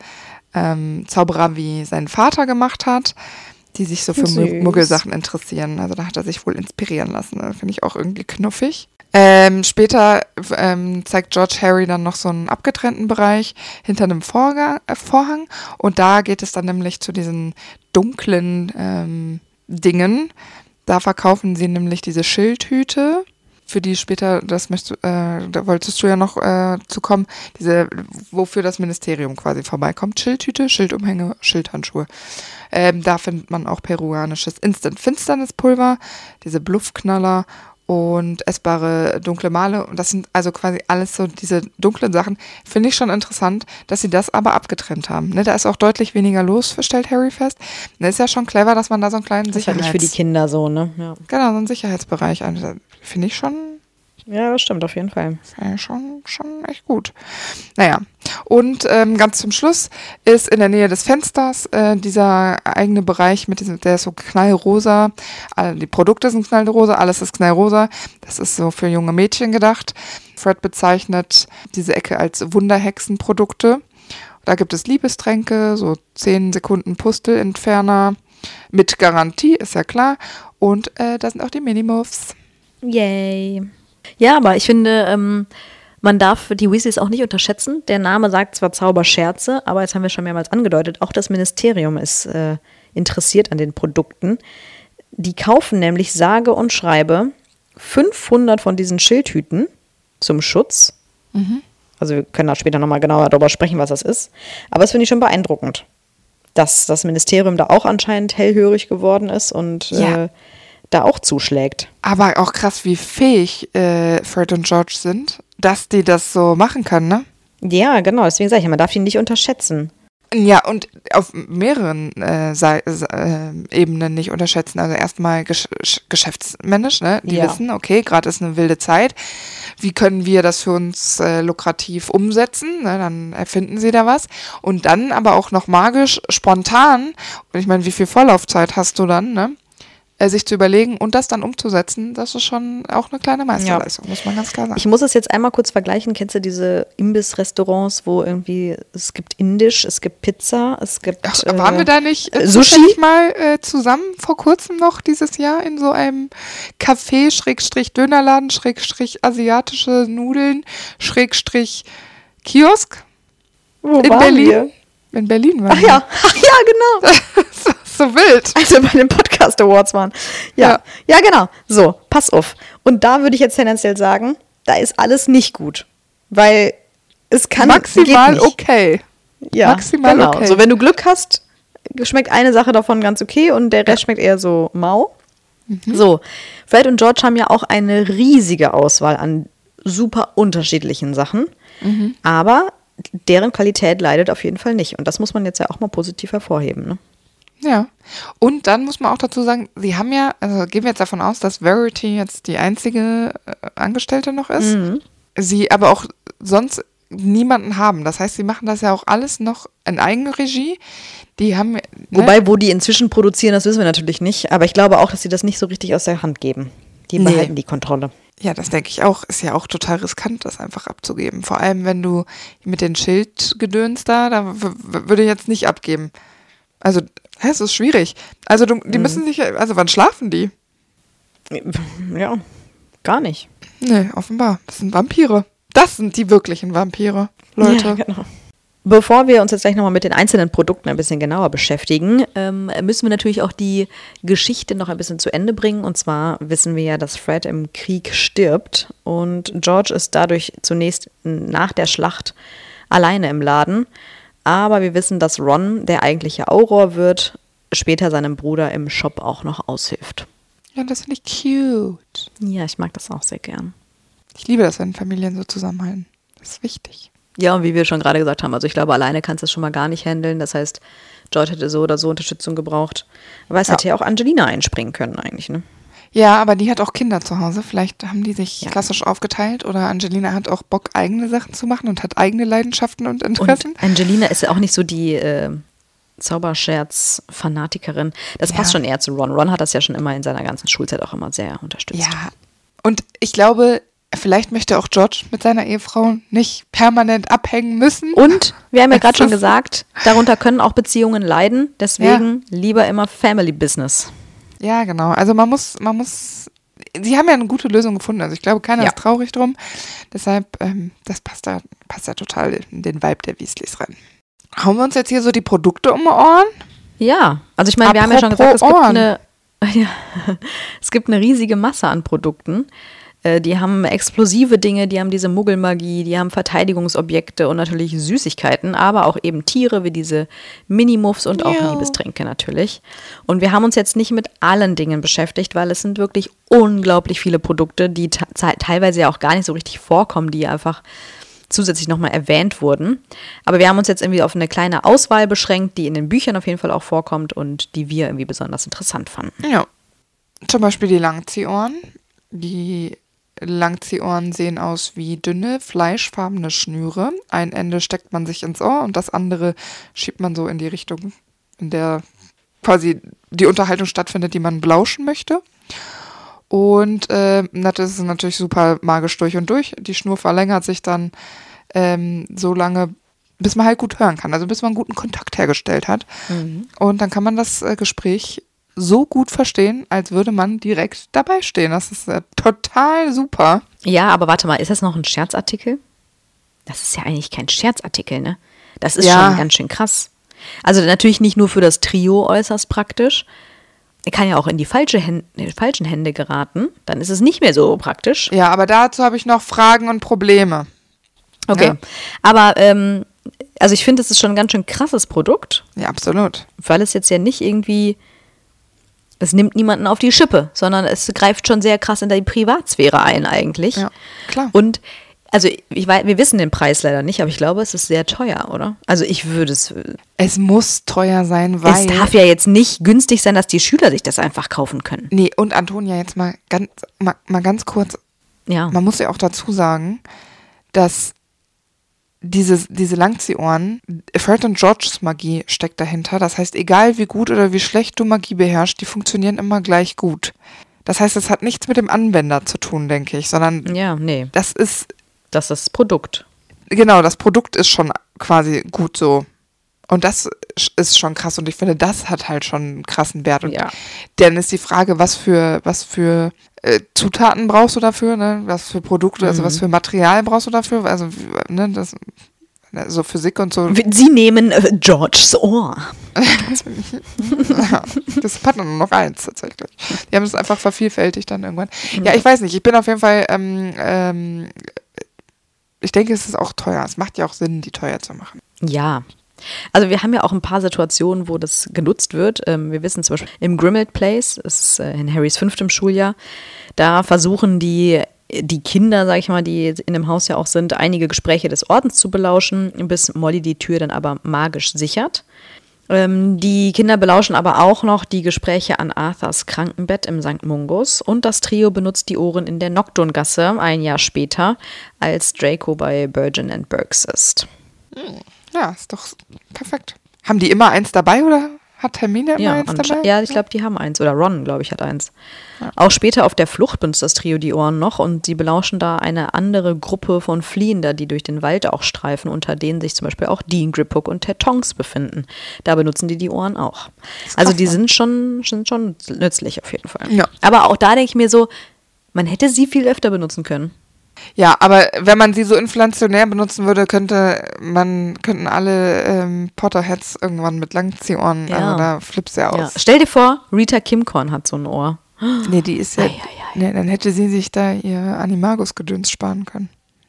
B: ähm, Zauberer wie sein Vater gemacht hat, die sich so für
A: Süß.
B: Muggelsachen interessieren. Also da hat er sich wohl inspirieren lassen. Ne? Finde ich auch irgendwie knuffig. Ähm, später ähm, zeigt George Harry dann noch so einen abgetrennten Bereich hinter einem Vorgang, äh, Vorhang. Und da geht es dann nämlich zu diesen dunklen ähm, Dingen. Da verkaufen sie nämlich diese Schildhüte, für die später, das möchtest, äh, da wolltest du ja noch äh, zu kommen, diese, wofür das Ministerium quasi vorbeikommt. Schildhüte, Schildumhänge, Schildhandschuhe. Ähm, da findet man auch peruanisches Instant-Finsternispulver, diese Bluffknaller und essbare dunkle Male. Und das sind also quasi alles so diese dunklen Sachen. Finde ich schon interessant, dass sie das aber abgetrennt haben. Ne, da ist auch deutlich weniger los, stellt Harry fest. Das ist ja schon clever, dass man da so einen kleinen
A: Das ist halt
B: Sicherheits...
A: nicht für die Kinder so, ne? Ja.
B: Genau, so einen Sicherheitsbereich. Also, finde ich schon...
A: Ja, das stimmt auf jeden Fall.
B: Ja, schon, schon echt gut. Naja, und ähm, ganz zum Schluss ist in der Nähe des Fensters äh, dieser eigene Bereich, mit diesem, der ist so knallrosa. Alle, die Produkte sind knallrosa, alles ist knallrosa. Das ist so für junge Mädchen gedacht. Fred bezeichnet diese Ecke als Wunderhexenprodukte. Da gibt es Liebestränke, so zehn Sekunden Pustelentferner mit Garantie, ist ja klar. Und äh, da sind auch die Minimoves.
A: Yay. Ja, aber ich finde, ähm, man darf die Weasleys auch nicht unterschätzen. Der Name sagt zwar Zauberscherze, aber jetzt haben wir schon mehrmals angedeutet, auch das Ministerium ist äh, interessiert an den Produkten. Die kaufen nämlich sage und schreibe fünfhundert von diesen Schildhüten zum Schutz.
B: Mhm.
A: Also wir können da später nochmal genauer darüber sprechen, was das ist. Aber das finde ich schon beeindruckend, dass das Ministerium da auch anscheinend hellhörig geworden ist und
B: Ja.
A: äh, da auch zuschlägt.
B: Aber auch krass, wie fähig äh, Fred und George sind, dass die das so machen können, ne?
A: Ja, genau, deswegen sage ich ja, man darf ihn nicht unterschätzen.
B: Ja, und auf mehreren äh, Sei- äh, Ebenen nicht unterschätzen. Also erstmal gesch geschäftsmännisch, ne? Die
A: Ja.
B: wissen, okay, gerade ist eine wilde Zeit. Wie können wir das für uns äh, lukrativ umsetzen? Ne? Dann erfinden sie da was. Und dann aber auch noch magisch, spontan. Und ich meine, wie viel Vorlaufzeit hast du dann, ne? Äh, sich zu überlegen und das dann umzusetzen, das ist schon auch eine kleine Meisterleistung, muss man ganz klar sagen.
A: Ich muss es jetzt einmal kurz vergleichen. Kennst du diese Imbiss-Restaurants, wo irgendwie, es gibt Indisch, es gibt Pizza, es gibt
B: Ach,
A: äh,
B: waren wir da nicht äh,
A: Sushi?
B: zufällig mal äh, zusammen vor kurzem noch dieses Jahr in so einem Café, Schrägstrich Dönerladen, Schrägstrich asiatische Nudeln, Schrägstrich Kiosk
A: Wo
B: in
A: waren
B: Berlin?
A: wir?
B: In Berlin waren
A: Ach ja, ach ja, genau.
B: so, so wild.
A: Als wir bei den Podcast Awards waren. Ja.
B: Ja.
A: ja, genau. So, pass auf. Und da würde ich jetzt tendenziell sagen, da ist alles nicht gut. Weil es kann
B: Maximal
A: geht nicht.
B: okay.
A: Ja,
B: maximal
A: genau.
B: okay.
A: So, wenn du Glück hast, schmeckt eine Sache davon ganz okay und der Rest schmeckt eher so mau.
B: Mhm.
A: So, Fred und George haben ja auch eine riesige Auswahl an super unterschiedlichen Sachen.
B: Mhm.
A: Aber deren Qualität leidet auf jeden Fall nicht. Und das muss man jetzt ja auch mal positiv hervorheben. Ne?
B: Ja. Und dann muss man auch dazu sagen, sie haben ja, also gehen wir jetzt davon aus, dass Verity jetzt die einzige äh, Angestellte noch ist.
A: Mhm.
B: Sie aber auch sonst niemanden haben. Das heißt, sie machen das ja auch alles noch in Eigenregie. Die haben, ne?
A: Wobei, wo die inzwischen produzieren, das wissen wir natürlich nicht. Aber ich glaube auch, dass sie das nicht so richtig aus der Hand geben. Die
B: Nee.
A: behalten die Kontrolle.
B: Ja, das denke ich auch. Ist ja auch total riskant, das einfach abzugeben. Vor allem, wenn du mit den Schildgedöns da, da w- w- würde ich jetzt nicht abgeben. Also, hä, es ist schwierig. Also, du, die
A: Mhm.
B: müssen sich, also wann schlafen die?
A: Ja, gar nicht.
B: Nee, offenbar. Das sind Vampire. Das sind die wirklichen Vampire, Leute.
A: Ja, genau. Bevor wir uns jetzt gleich nochmal mit den einzelnen Produkten ein bisschen genauer beschäftigen, ähm, müssen wir natürlich auch die Geschichte noch ein bisschen zu Ende bringen. Und zwar wissen wir ja, dass Fred im Krieg stirbt und George ist dadurch zunächst nach der Schlacht alleine im Laden. Aber wir wissen, dass Ron, der eigentliche Auror wird, später seinem Bruder im Shop auch noch aushilft.
B: Ja, das finde ich cute.
A: Ja, ich mag das auch sehr gern.
B: Ich liebe das, wenn Familien so zusammenhalten. Das ist wichtig.
A: Ja, und wie wir schon gerade gesagt haben, also ich glaube, alleine kannst du das schon mal gar nicht handeln. Das heißt, George hätte so oder so Unterstützung gebraucht. Aber es
B: Ja.
A: hätte ja auch Angelina einspringen können eigentlich, ne?
B: Ja, aber die hat auch Kinder zu Hause. Vielleicht haben die sich
A: Ja.
B: klassisch aufgeteilt oder Angelina hat auch Bock, eigene Sachen zu machen und hat eigene Leidenschaften und Interessen.
A: Und Angelina ist ja auch nicht so die äh, Zauberscherz-Fanatikerin. Das
B: Ja.
A: passt schon eher zu Ron. Ron hat das ja schon immer in seiner ganzen Schulzeit auch immer sehr unterstützt.
B: Ja, und ich glaube, Vielleicht möchte auch George mit seiner Ehefrau nicht permanent abhängen müssen.
A: Und wir haben ja gerade schon gesagt, darunter können auch Beziehungen leiden. Deswegen ja. lieber immer Family Business.
B: Ja, genau. Also man muss, man muss, sie haben ja eine gute Lösung gefunden. Also ich glaube, keiner ja. ist traurig drum. Deshalb, ähm, das passt da, passt da total in den Vibe der Weasleys rein. Hauen wir uns jetzt hier so die Produkte um die Ohren?
A: Ja, also ich meine, wir haben ja schon gesagt, es gibt, eine, ja, es gibt eine riesige Masse an Produkten. Die haben explosive Dinge, die haben diese Muggelmagie, die haben Verteidigungsobjekte und natürlich Süßigkeiten, aber auch eben Tiere wie diese Minimuffs und auch ja. Liebestränke natürlich. Und wir haben uns jetzt nicht mit allen Dingen beschäftigt, weil es sind wirklich unglaublich viele Produkte, die te- teilweise ja auch gar nicht so richtig vorkommen, die einfach zusätzlich nochmal erwähnt wurden. Aber wir haben uns jetzt irgendwie auf eine kleine Auswahl beschränkt, die in den Büchern auf jeden Fall auch vorkommt und die wir irgendwie besonders interessant fanden.
B: Ja, zum Beispiel die Langziehohren. Die Langziehohren sehen aus wie dünne, fleischfarbene Schnüre. Ein Ende steckt man sich ins Ohr und das andere schiebt man so in die Richtung, in der quasi die Unterhaltung stattfindet, die man belauschen möchte. Und äh, das ist natürlich super magisch durch und durch. Die Schnur verlängert sich dann ähm, so lange, bis man halt gut hören kann, also bis man einen guten Kontakt hergestellt hat. Mhm. Und dann kann man das äh, Gespräch so gut verstehen, als würde man direkt dabei stehen. Das ist äh, total super.
A: Ja, aber warte mal, ist das noch ein Scherzartikel? Das ist ja eigentlich kein Scherzartikel, ne? Das ist ja schon ganz schön krass. Also natürlich nicht nur für das Trio äußerst praktisch. Er kann ja auch in die falsche Hände, in die falschen Hände geraten. Dann ist es nicht mehr so praktisch.
B: Ja, aber dazu habe ich noch Fragen und Probleme.
A: Okay, ja. aber ähm, also ich finde, es ist schon ein ganz schön krasses Produkt.
B: Ja, absolut.
A: Weil es jetzt ja nicht irgendwie Es nimmt niemanden auf die Schippe, sondern es greift schon sehr krass in die Privatsphäre ein eigentlich.
B: Ja, klar.
A: Und also ich weiß, wir wissen den Preis leider nicht, aber ich glaube, es ist sehr teuer, oder? Also ich würde es...
B: Es muss teuer sein, weil...
A: Es darf ja jetzt nicht günstig sein, dass die Schüler sich das einfach kaufen können.
B: Nee, und Antonia, jetzt mal ganz, mal, mal ganz kurz.
A: Ja.
B: Man muss ja auch dazu sagen, dass Diese, diese Langziehohren, Fred und Georges Magie steckt dahinter. Das heißt, egal wie gut oder wie schlecht du Magie beherrschst, die funktionieren immer gleich gut. Das heißt, es hat nichts mit dem Anwender zu tun, denke ich, sondern
A: ja, nee.
B: das ist...
A: Das ist das Produkt.
B: Genau, das Produkt ist schon quasi gut so. Und das ist schon krass und ich finde, das hat halt schon einen krassen Wert. Und
A: ja.
B: dann ist die Frage, was für, was für äh, Zutaten brauchst du dafür, ne? Was für Produkte, also mhm. was für Material brauchst du dafür? Also, ne, das, so Physik und so.
A: Sie nehmen äh, Georges Ohr.
B: Ja, das hat nur noch eins tatsächlich. Die haben es einfach vervielfältigt dann irgendwann. Mhm. Ja, ich weiß nicht, ich bin auf jeden Fall, ähm, ähm, ich denke, es ist auch teuer. Es macht ja auch Sinn, die teuer zu machen.
A: Ja. Also wir haben ja auch ein paar Situationen, wo das genutzt wird. Ähm, wir wissen zum Beispiel im Grimmauld Place, das ist äh, in Harrys fünftem Schuljahr, da versuchen die, die Kinder, sag ich mal, die in dem Haus ja auch sind, einige Gespräche des Ordens zu belauschen, bis Molly die Tür dann aber magisch sichert. Ähm, die Kinder belauschen aber auch noch die Gespräche an Arthurs Krankenbett im Sankt Mungus und das Trio benutzt die Ohren in der Nocturngasse ein Jahr später, als Draco bei Burgeon and Burkes ist.
B: Hm. Ja, ist doch perfekt. Haben die immer eins dabei oder hat Hermine immer
A: ja,
B: eins dabei?
A: Ja, ich glaube, die haben eins. Oder Ron, glaube ich, hat eins.
B: Ja.
A: Auch später auf der Flucht benutzt das Trio die Ohren noch und sie belauschen da eine andere Gruppe von Fliehender, die durch den Wald auch streifen, unter denen sich zum Beispiel auch Dean, Griphook und Ted Tonks befinden. Da benutzen die die Ohren auch. Also die sind schon, sind schon nützlich auf jeden Fall.
B: Ja.
A: Aber auch da denke ich mir so, man hätte sie viel öfter benutzen können.
B: Ja, aber wenn man sie so inflationär benutzen würde, könnte man, könnten alle ähm, Potterheads irgendwann mit Langziehohren,
A: ja.
B: also da flippt's ja aus.
A: Ja. Stell dir vor, Rita Kimcorn hat so ein Ohr.
B: Nee, die ist ja,
A: ei, ei, ei.
B: Nee, dann hätte sie sich da ihr Animagus-Gedöns sparen können.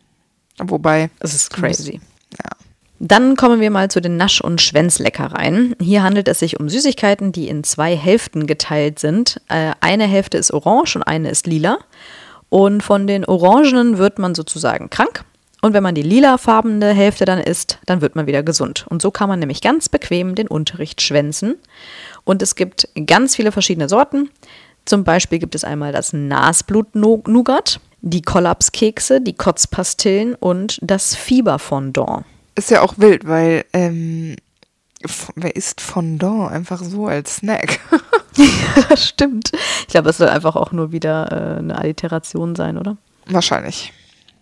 B: Wobei.
A: Das ist crazy.
B: Ja.
A: Dann kommen wir mal zu den Nasch- und Schwänzleckereien. Hier handelt es sich um Süßigkeiten, die in zwei Hälften geteilt sind. Äh, eine Hälfte ist orange und eine ist lila. Und von den Orangenen wird man sozusagen krank. Und wenn man die lilafarbene Hälfte dann isst, dann wird man wieder gesund. Und so kann man nämlich ganz bequem den Unterricht schwänzen. Und es gibt ganz viele verschiedene Sorten. Zum Beispiel gibt es einmal das Nasblut-Nougat, die Kollapskekse, die Kotzpastillen und das Fieberfondant.
B: Ist ja auch wild, weil ähm, wer isst Fondant einfach so als Snack?
A: Ja, das stimmt. Ich glaube, es soll einfach auch nur wieder äh, eine Alliteration sein, oder?
B: Wahrscheinlich.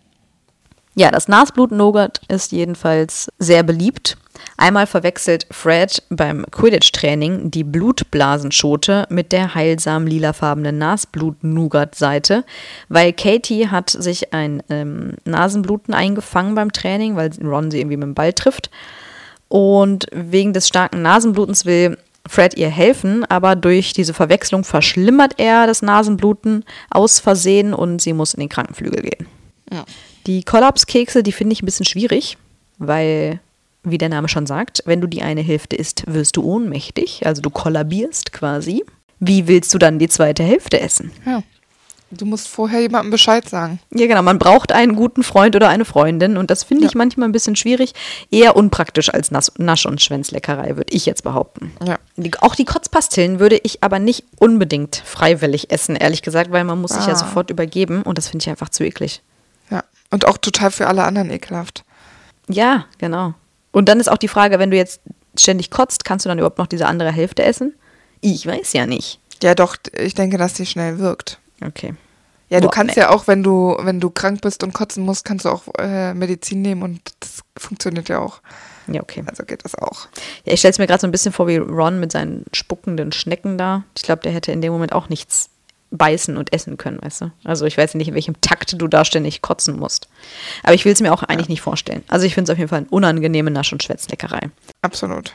A: Ja, das Nasblut-Nougat ist jedenfalls sehr beliebt. Einmal verwechselt Fred beim Quidditch-Training die Blutblasenschote mit der heilsam lilafarbenen Nasblut-Nougat-Seite, weil Katie hat sich ein ähm, Nasenbluten eingefangen beim Training, weil Ron sie irgendwie mit dem Ball trifft. Und wegen des starken Nasenblutens will Fred ihr helfen, aber durch diese Verwechslung verschlimmert er das Nasenbluten aus Versehen und sie muss in den Krankenflügel gehen.
B: Ja.
A: Die Kollapskekse, die finde ich ein bisschen schwierig, weil, wie der Name schon sagt, wenn du die eine Hälfte isst, wirst du ohnmächtig, also du kollabierst quasi. Wie willst du dann die zweite Hälfte essen?
B: Ja. Du musst vorher jemandem Bescheid sagen.
A: Ja, genau. Man braucht einen guten Freund oder eine Freundin und das finde ich ja. manchmal ein bisschen schwierig. Eher unpraktisch als Nas- Nasch- und Schwänzleckerei, würde ich jetzt behaupten.
B: Ja.
A: Die, auch die Kotzpastillen würde ich aber nicht unbedingt freiwillig essen, ehrlich gesagt, weil man muss ah. sich ja sofort übergeben und das finde ich einfach zu eklig.
B: Ja, und auch total für alle anderen ekelhaft.
A: Ja, genau. Und dann ist auch die Frage, wenn du jetzt ständig kotzt, kannst du dann überhaupt noch diese andere Hälfte essen? Ich weiß ja nicht.
B: Ja, doch, ich denke, dass die schnell wirkt.
A: Okay.
B: Ja, du
A: Boah,
B: kannst
A: nee.
B: ja auch, wenn du, wenn du krank bist und kotzen musst, kannst du auch äh, Medizin nehmen und das funktioniert ja auch.
A: Ja, okay.
B: Also geht das auch.
A: Ja, ich stelle es mir gerade so ein bisschen vor wie Ron mit seinen spuckenden Schnecken da. Ich glaube, der hätte in dem Moment auch nichts beißen und essen können, weißt du? Also ich weiß nicht, in welchem Takt du da ständig kotzen musst. Aber ich will es mir auch eigentlich ja. nicht vorstellen. Also ich finde es auf jeden Fall eine unangenehme Nasch- und Schwätzleckerei.
B: Absolut.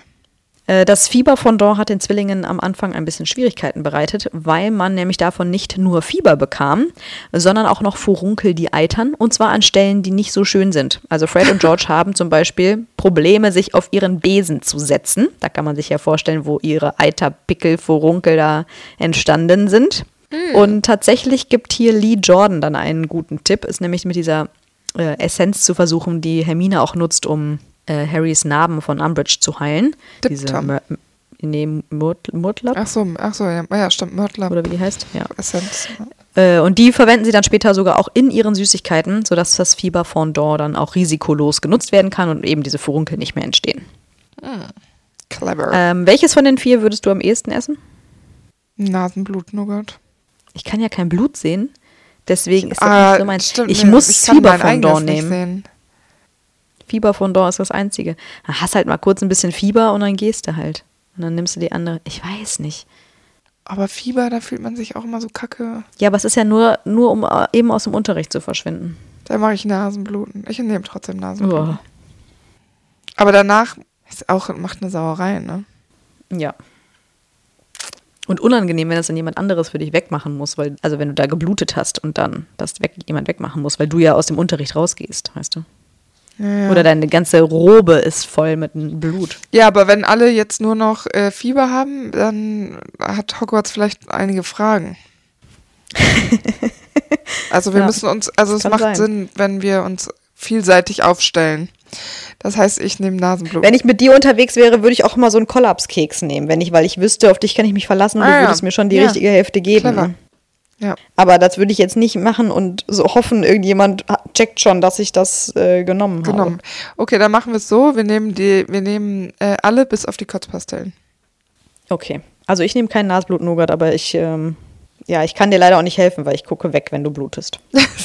A: Das Fieberfondant hat den Zwillingen am Anfang ein bisschen Schwierigkeiten bereitet, weil man nämlich davon nicht nur Fieber bekam, sondern auch noch Furunkel, die eitern, und zwar an Stellen, die nicht so schön sind. Also Fred und George haben zum Beispiel Probleme, sich auf ihren Besen zu setzen. Da kann man sich ja vorstellen, wo ihre Eiterpickel, Furunkel da entstanden sind. Mhm. Und tatsächlich gibt hier Lee Jordan dann einen guten Tipp, ist nämlich mit dieser äh, Essenz zu versuchen, die Hermine auch nutzt, um Äh, Harrys Narben von Umbridge zu heilen.
B: Dip
A: Diese
B: Tom.
A: Mur- nee, Murt- Murtlap?
B: Ach so, ach so, ja, ja stimmt, Murtlap.
A: Oder wie die heißt? Ja.
B: Essenz.
A: Äh, und die verwenden sie dann später sogar auch in ihren Süßigkeiten, sodass das Fieberfondant dann auch risikolos genutzt werden kann und eben diese Furunkel nicht mehr entstehen.
B: Hm. Clever.
A: Ähm, welches von den vier würdest du am ehesten essen?
B: Nasenblut-Nougat.
A: Ich kann ja kein Blut sehen, deswegen ist das
B: ah,
A: nicht so mein...
B: Stimmt,
A: ich
B: nee,
A: muss
B: ich kann mein eigenes
A: Fieberfondant
B: nicht
A: nehmen.
B: Sehen.
A: Fieberfondant ist das Einzige. Dann hast halt mal kurz ein bisschen Fieber und dann gehst du halt. Und dann nimmst du die andere. Ich weiß nicht.
B: Aber Fieber, da fühlt man sich auch immer so kacke.
A: Ja, aber es ist ja nur, nur um eben aus dem Unterricht zu verschwinden.
B: Da mache ich Nasenbluten. Ich nehme trotzdem Nasenbluten.
A: Uah.
B: Aber danach ist auch, macht eine Sauerei, ne?
A: Ja. Und unangenehm, wenn das dann jemand anderes für dich wegmachen muss, weil, also wenn du da geblutet hast und dann das weg, jemand wegmachen muss, weil du ja aus dem Unterricht rausgehst, weißt du?
B: Ja, ja.
A: Oder deine ganze Robe ist voll mit Blut.
B: Ja, aber wenn alle jetzt nur noch äh, Fieber haben, dann hat Hogwarts vielleicht einige Fragen. Also wir
A: ja,
B: müssen uns, also es macht
A: sein.
B: Sinn, wenn wir uns vielseitig aufstellen. Das heißt, ich nehme Nasenbluten.
A: Wenn ich mit dir unterwegs wäre, würde ich auch mal so einen Kollapskeks nehmen, wenn ich, weil ich wüsste, auf dich kann ich mich verlassen und
B: ah,
A: du
B: ja.
A: würdest mir schon die
B: ja.
A: richtige Hälfte geben.
B: Clever. Ja.
A: Aber das würde ich jetzt nicht machen und so hoffen, irgendjemand checkt schon, dass ich das äh, genommen habe.
B: Genommen. Okay, dann machen wir es so, wir nehmen die, wir nehmen äh, alle bis auf die Kotzpastillen.
A: Okay. Also ich nehme keinen Nasblut-Nougat, aber ich, ähm, ja, ich kann dir leider auch nicht helfen, weil ich gucke weg, wenn du blutest.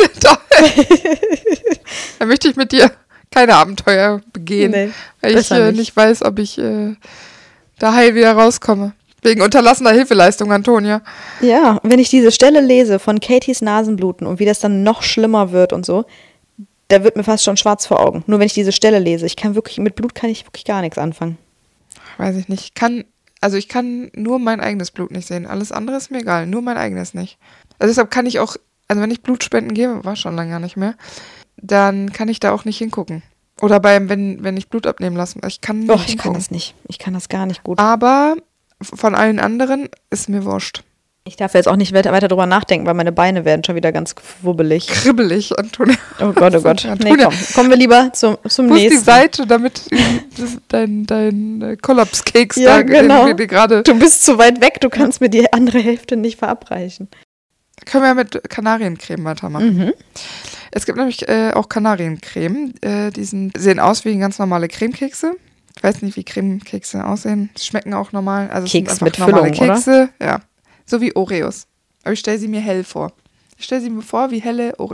B: Dann möchte ich mit dir keine Abenteuer begehen,
A: Nee,
B: weil ich äh,
A: nicht.
B: nicht weiß, ob ich äh, da heil wieder rauskomme. Wegen unterlassener Hilfeleistung, Antonia.
A: Ja, wenn ich diese Stelle lese von Katies Nasenbluten und wie das dann noch schlimmer wird und so, da wird mir fast schon schwarz vor Augen. Nur wenn ich diese Stelle lese. Ich kann wirklich, mit Blut kann ich wirklich gar nichts anfangen.
B: Weiß ich nicht. Ich kann, also ich kann nur mein eigenes Blut nicht sehen. Alles andere ist mir egal, nur mein eigenes nicht. Also deshalb kann ich auch, also wenn ich Blutspenden gebe, war schon lange gar nicht mehr, dann kann ich da auch nicht hingucken. Oder beim, wenn, wenn ich Blut abnehmen lasse. Ich kann nicht
A: Doch, ich
B: hingucken.
A: kann das nicht. Ich kann das gar nicht gut.
B: Aber von allen anderen ist mir wurscht.
A: Ich darf jetzt auch nicht weiter, weiter drüber nachdenken, weil meine Beine werden schon wieder ganz wubbelig.
B: Kribbelig, Antonia.
A: Oh Gott, oh Gott. Nee,
B: Antonia,
A: komm. Kommen wir lieber zum, zum
B: wo ist
A: nächsten.
B: die Seite, damit das, dein, dein äh, Kollapskeks
A: Ja,
B: da
A: genau.
B: den wir dir gerade.
A: Du bist zu weit weg, du kannst mir die andere Hälfte nicht verabreichen.
B: Können wir mit Kanariencreme weitermachen.
A: Mhm.
B: Es gibt nämlich äh, auch Kanariencreme. Äh, die sind, sehen aus wie ganz normale Cremekekse. Ich weiß nicht, wie Cremekekse aussehen. Die schmecken auch normal. Also es
A: Keks
B: sind einfach
A: mit
B: normale
A: Füllung,
B: Kekse. Oder? Ja. So wie Oreos. Aber ich stelle sie mir hell vor. Ich stelle sie mir vor wie helle Oreos.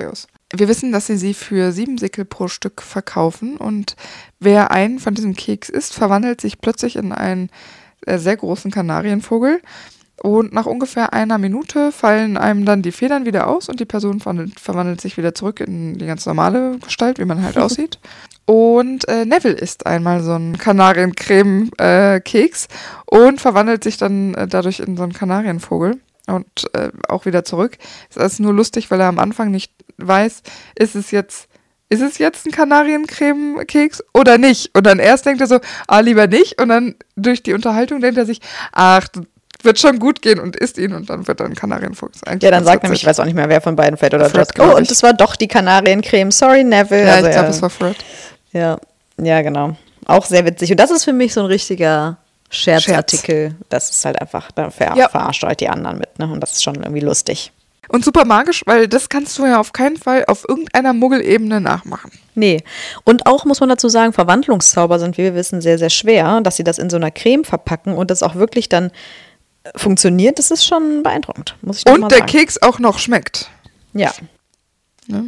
B: Wir wissen, dass sie sie für sieben Sickel pro Stück verkaufen und wer einen von diesem Keks isst, verwandelt sich plötzlich in einen äh, sehr großen Kanarienvogel und nach ungefähr einer Minute fallen einem dann die Federn wieder aus und die Person verwandelt, verwandelt sich wieder zurück in die ganz normale Gestalt, wie man halt aussieht. Und äh, Neville isst einmal so einen Kanariencreme-Keks äh, und verwandelt sich dann äh, dadurch in so einen Kanarienvogel. Und äh, auch wieder zurück. Es ist nur lustig, weil er am Anfang nicht weiß, ist es jetzt, ist es jetzt ein Kanariencreme-Keks oder nicht? Und dann erst denkt er so, ah, lieber nicht. Und dann durch die Unterhaltung denkt er sich, ach, wird schon gut gehen und isst ihn und dann wird er ein Kanarienfuchs.
A: Ja, dann sagt nämlich, ich weiß auch nicht mehr, wer von beiden Fred oder
B: Fred,
A: George. Oh, und es war doch die Kanariencreme. Sorry, Neville.
B: Ja,
A: also,
B: ich glaube,
A: ja.
B: es war Fred.
A: Ja, ja, genau. Auch sehr witzig. Und das ist für mich so ein richtiger Scherzartikel. Scherz. Das ist halt einfach, da ver-
B: ja.
A: verarscht halt die anderen mit, ne? Und das ist schon irgendwie lustig.
B: Und super magisch, weil das kannst du ja auf keinen Fall auf irgendeiner Muggelebene nachmachen.
A: Nee. Und auch, muss man dazu sagen, Verwandlungszauber sind, wie wir wissen, sehr, sehr schwer. Dass sie das in so einer Creme verpacken und das auch wirklich dann funktioniert, das ist schon beeindruckend, muss ich noch
B: Und
A: mal
B: der
A: sagen.
B: Keks auch noch schmeckt.
A: Ja.
B: Ne?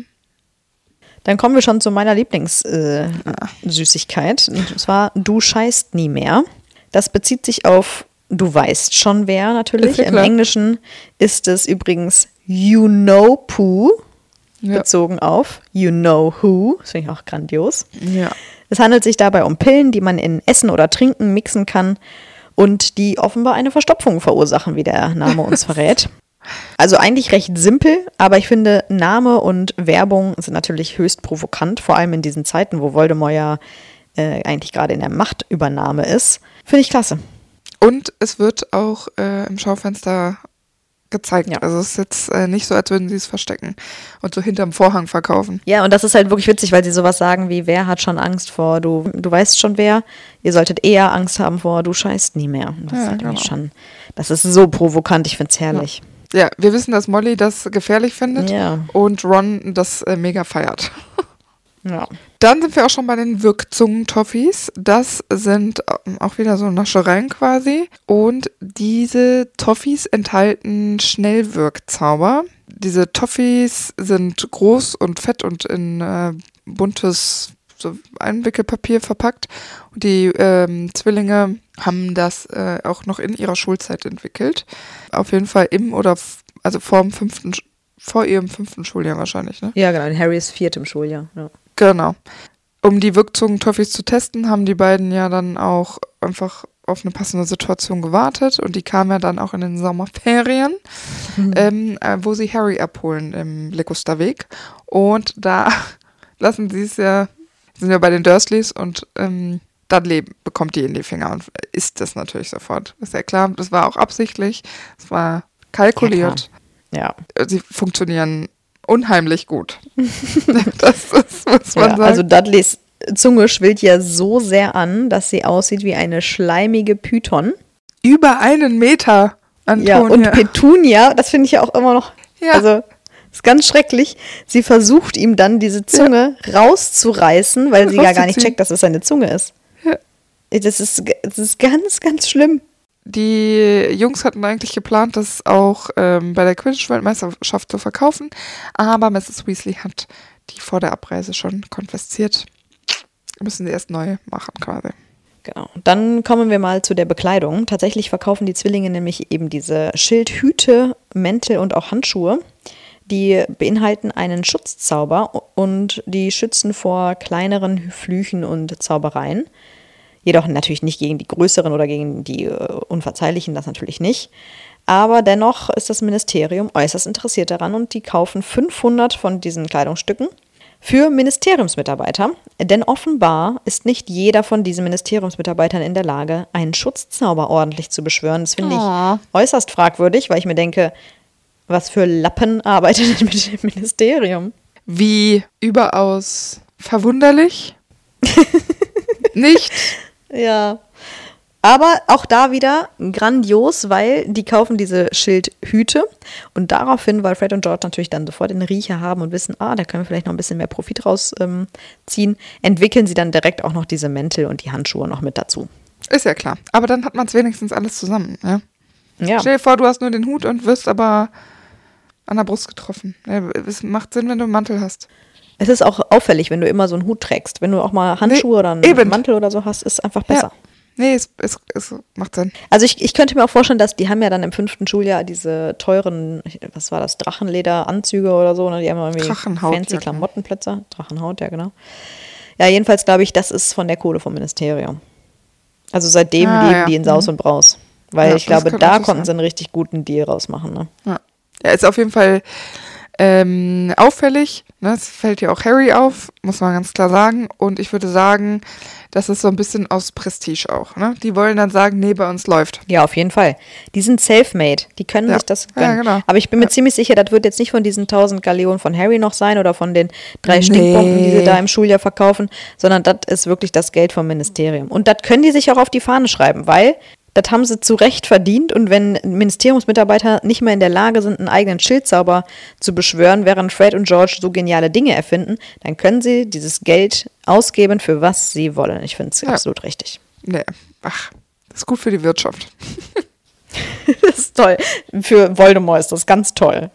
A: Dann kommen wir schon zu meiner Lieblingssüßigkeit. Äh, und zwar, du scheißt nie mehr. Das bezieht sich auf, du weißt schon wer natürlich. Im Englischen ist es übrigens You Know Pooh, ja. bezogen auf You Know Who. Das finde ich auch grandios.
B: Ja.
A: Es handelt sich dabei um Pillen, die man in Essen oder Trinken mixen kann und die offenbar eine Verstopfung verursachen, wie der Name uns verrät. Also eigentlich recht simpel, aber ich finde, Name und Werbung sind natürlich höchst provokant, vor allem in diesen Zeiten, wo Voldemort ja äh, eigentlich gerade in der Machtübernahme ist. Finde ich klasse.
B: Und es wird auch äh, im Schaufenster gezeigt.
A: Ja.
B: Also es ist jetzt äh, nicht so, als würden sie es verstecken und so hinterm Vorhang verkaufen.
A: Ja, und das ist halt wirklich witzig, weil sie sowas sagen wie, wer hat schon Angst vor, du, du weißt schon wer, ihr solltet eher Angst haben vor, du scheißt nie mehr. Das
B: ja,
A: ist halt
B: genau.
A: schon, das ist so provokant, ich finde es herrlich.
B: Ja. ja, wir wissen, dass Molly das gefährlich findet
A: ja.
B: und Ron das äh, mega feiert.
A: Ja.
B: Dann sind wir auch schon bei den Wirkzungen-Toffees. Das sind auch wieder so Naschereien quasi. Und diese Toffees enthalten Schnellwirkzauber. Diese Toffees sind groß und fett und in äh, buntes so Einwickelpapier verpackt. Und die ähm, Zwillinge haben das äh, auch noch in ihrer Schulzeit entwickelt. Auf jeden Fall im oder f- also vor dem fünften vor ihrem fünften Schuljahr wahrscheinlich, ne?
A: Ja, genau. Harry ist viertem Schuljahr. Ja.
B: Genau. Um die Wirkzungen-Toffees zu testen, haben die beiden ja dann auch einfach auf eine passende Situation gewartet. Und die kamen ja dann auch in den Sommerferien, mhm. ähm, äh, wo sie Harry abholen im Ligusterweg. Und da lassen sie es ja, sind ja bei den Dursleys und ähm, Dudley bekommt die in die Finger und isst das natürlich sofort. Ist ja klar, das war auch absichtlich, es war kalkuliert.
A: Ja,
B: ja. Sie funktionieren unheimlich gut. Das ist, muss man
A: ja,
B: sagen.
A: Also Dudleys Zunge schwillt ja so sehr an, dass sie aussieht wie eine schleimige Python.
B: Über einen Meter, Antonia.
A: Ja, und Petunia, das finde ich ja auch immer noch,
B: ja.
A: also ist ganz schrecklich. Sie versucht ihm dann diese Zunge ja. rauszureißen, weil sie ja gar nicht checkt, dass es seine Zunge ist.
B: Ja.
A: Das ist, das ist ganz, ganz schlimm.
B: Die Jungs hatten eigentlich geplant, das auch ähm, bei der Quidditch-Weltmeisterschaft zu verkaufen, aber Misses Weasley hat die vor der Abreise schon konfisziert. Müssen sie erst neu machen quasi.
A: Genau. Dann kommen wir mal zu der Bekleidung. Tatsächlich verkaufen die Zwillinge nämlich eben diese Schildhüte, Mäntel und auch Handschuhe. Die beinhalten einen Schutzzauber und die schützen vor kleineren Flüchen und Zaubereien. Jedoch natürlich nicht gegen die größeren oder gegen die äh, unverzeihlichen, das natürlich nicht. Aber dennoch ist das Ministerium äußerst interessiert daran und die kaufen fünfhundert von diesen Kleidungsstücken für Ministeriumsmitarbeiter. Denn offenbar ist nicht jeder von diesen Ministeriumsmitarbeitern in der Lage, einen Schutzzauber ordentlich zu beschwören. Das finde
B: oh.
A: ich äußerst fragwürdig, weil ich mir denke, was für Lappen arbeitet denn mit dem Ministerium?
B: Wie überaus verwunderlich. Nicht?
A: Ja, aber auch da wieder grandios, weil die kaufen diese Schildhüte und daraufhin, weil Fred und George natürlich dann sofort den Riecher haben und wissen, ah, da können wir vielleicht noch ein bisschen mehr Profit rausziehen, ähm, entwickeln sie dann direkt auch noch diese Mäntel und die Handschuhe noch mit dazu.
B: Ist ja klar, aber dann hat man es wenigstens alles zusammen, ja?
A: Ja.
B: Stell dir vor, du hast nur den Hut und wirst aber an der Brust getroffen. Ja, es macht Sinn, wenn du einen Mantel hast.
A: Es ist auch auffällig, wenn du immer so einen Hut trägst. Wenn du auch mal Handschuhe nee, oder einen eben. Mantel oder so hast, ist es einfach besser.
B: Ja. Nee, es, es, es macht Sinn.
A: Also ich, ich könnte mir auch vorstellen, dass die haben ja dann im fünften Schuljahr diese teuren, was war das, Drachenlederanzüge oder so, ne? Die haben irgendwie fancy ja, Klamottenplätze. Drachenhaut, ja genau. Ja, jedenfalls glaube ich, das ist von der Kohle vom Ministerium. Also seitdem ah, leben ja. die in Saus mhm. und Braus. Weil ja, ich glaube, da konnten sein. sie einen richtig guten Deal rausmachen. Ne?
B: Ja. ja, ist auf jeden Fall ähm, auffällig. Ne? Es fällt ja auch Harry auf, muss man ganz klar sagen. Und ich würde sagen, das ist so ein bisschen aus Prestige auch. Ne? Die wollen dann sagen, nee, bei uns läuft.
A: Ja, auf jeden Fall. Die sind self-made. Die können
B: ja.
A: sich das gönnen.
B: Ja, genau.
A: Aber ich bin mir ja. ziemlich sicher, das wird jetzt nicht von diesen tausend Galeonen von Harry noch sein oder von den drei nee. Stinkbomben, die sie da im Schuljahr verkaufen, sondern das ist wirklich das Geld vom Ministerium. Und das können die sich auch auf die Fahne schreiben, weil das haben sie zu Recht verdient. Und wenn Ministeriumsmitarbeiter nicht mehr in der Lage sind, einen eigenen Schildzauber zu beschwören, während Fred und George so geniale Dinge erfinden, dann können sie dieses Geld ausgeben, für was sie wollen. Ich finde es ja. absolut richtig.
B: Nee, ach, das ist gut für die Wirtschaft.
A: Das ist toll. Für Voldemort ist das ganz toll.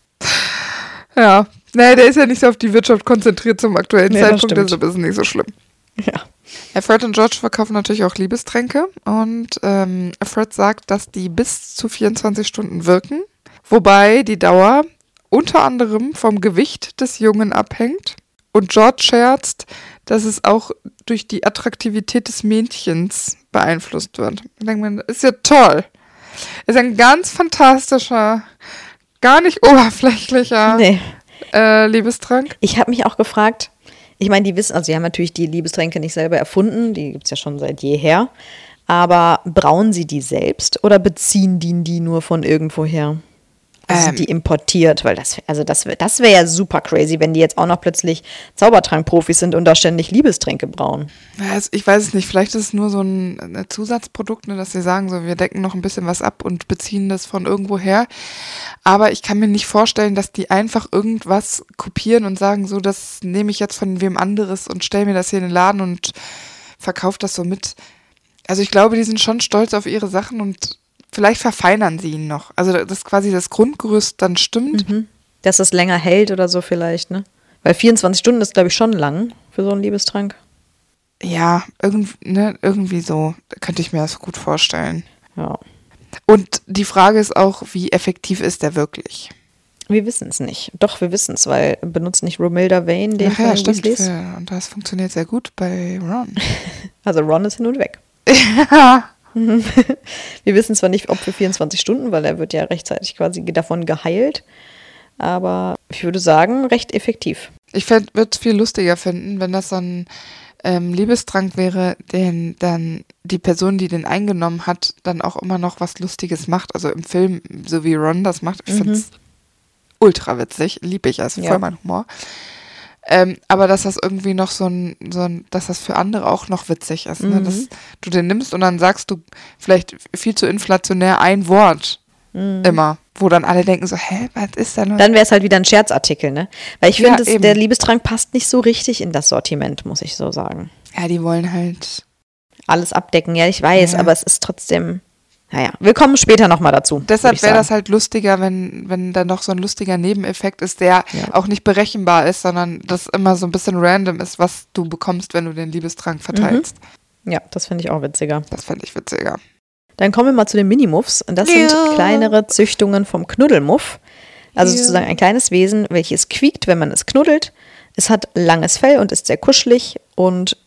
B: Ja, nee, der ist ja nicht so auf die Wirtschaft konzentriert zum aktuellen nee, Zeitpunkt, deshalb ist es nicht so schlimm.
A: Ja.
B: Fred und George verkaufen natürlich auch Liebestränke und ähm, Fred sagt, dass die bis zu vierundzwanzig Stunden wirken, wobei die Dauer unter anderem vom Gewicht des Jungen abhängt und George scherzt, dass es auch durch die Attraktivität des Mädchens beeinflusst wird. Ich denke mir, ist ja toll. Ist ein ganz fantastischer, gar nicht oberflächlicher nee. äh, Liebestrank.
A: Ich habe mich auch gefragt, ich meine, die wissen, also sie haben natürlich die Liebestränke nicht selber erfunden, die gibt es ja schon seit jeher, aber brauen sie die selbst oder beziehen die die nur von irgendwoher? Also ähm. die importiert, weil das, also das, das wäre ja super crazy, wenn die jetzt auch noch plötzlich Zaubertrankprofis sind und da ständig Liebestränke brauen.
B: Also ich weiß es nicht, vielleicht ist es nur so ein, ein Zusatzprodukt, ne, dass sie sagen, so wir decken noch ein bisschen was ab und beziehen das von irgendwo her. Aber ich kann mir nicht vorstellen, dass die einfach irgendwas kopieren und sagen, so das nehme ich jetzt von wem anderes und stelle mir das hier in den Laden und verkaufe das so mit. Also ich glaube, die sind schon stolz auf ihre Sachen und vielleicht verfeinern sie ihn noch. Also dass quasi das Grundgerüst dann stimmt.
A: Mhm. Dass es länger hält oder so vielleicht, ne? Weil vierundzwanzig Stunden ist, glaube ich, schon lang für so einen Liebestrank.
B: Ja, irgendwie, ne, irgendwie so. Da könnte ich mir das gut vorstellen.
A: Ja.
B: Und die Frage ist auch, wie effektiv ist der wirklich?
A: Wir wissen es nicht. Doch, wir wissen es, weil benutzt nicht Romilda Vane den
B: Ach ja, stimmt. Für, und das funktioniert sehr gut bei Ron.
A: Also Ron ist hin und weg.
B: Ja.
A: Wir wissen zwar nicht, ob für vierundzwanzig Stunden, weil er wird ja rechtzeitig quasi davon geheilt, aber ich würde sagen, recht effektiv.
B: Ich würde es viel lustiger finden, wenn das so ein ähm, Liebestrank wäre, den dann die Person, die den eingenommen hat, dann auch immer noch was Lustiges macht. Also im Film, so wie Ron das macht, ich finde es mhm. ultra witzig, liebe ich, also voll ja. mein Humor. Ähm, aber dass das irgendwie noch so ein, so ein, dass das für andere auch noch witzig ist, mhm. ne? Dass du den nimmst und dann sagst du vielleicht viel zu inflationär ein Wort mhm. immer, wo dann alle denken so, hä, was ist denn?
A: Dann wäre es halt wieder ein Scherzartikel, ne? Weil ich finde, ja, der Liebestrank passt nicht so richtig in das Sortiment, muss ich so sagen.
B: Ja, die wollen halt
A: alles abdecken, ja, ich weiß, ja. aber es ist trotzdem... Naja, wir kommen später nochmal dazu.
B: Deshalb wäre das halt lustiger, wenn, wenn da noch so ein lustiger Nebeneffekt ist, der ja. auch nicht berechenbar ist, sondern das immer so ein bisschen random ist, was du bekommst, wenn du den Liebestrank verteilst.
A: Mhm. Ja, das finde ich auch witziger.
B: Das fände ich witziger.
A: Dann kommen wir mal zu den Minimuffs. Und das ja. sind kleinere Züchtungen vom Knuddelmuff. Also ja. sozusagen ein kleines Wesen, welches quiekt, wenn man es knuddelt. Es hat langes Fell und ist sehr kuschelig. Und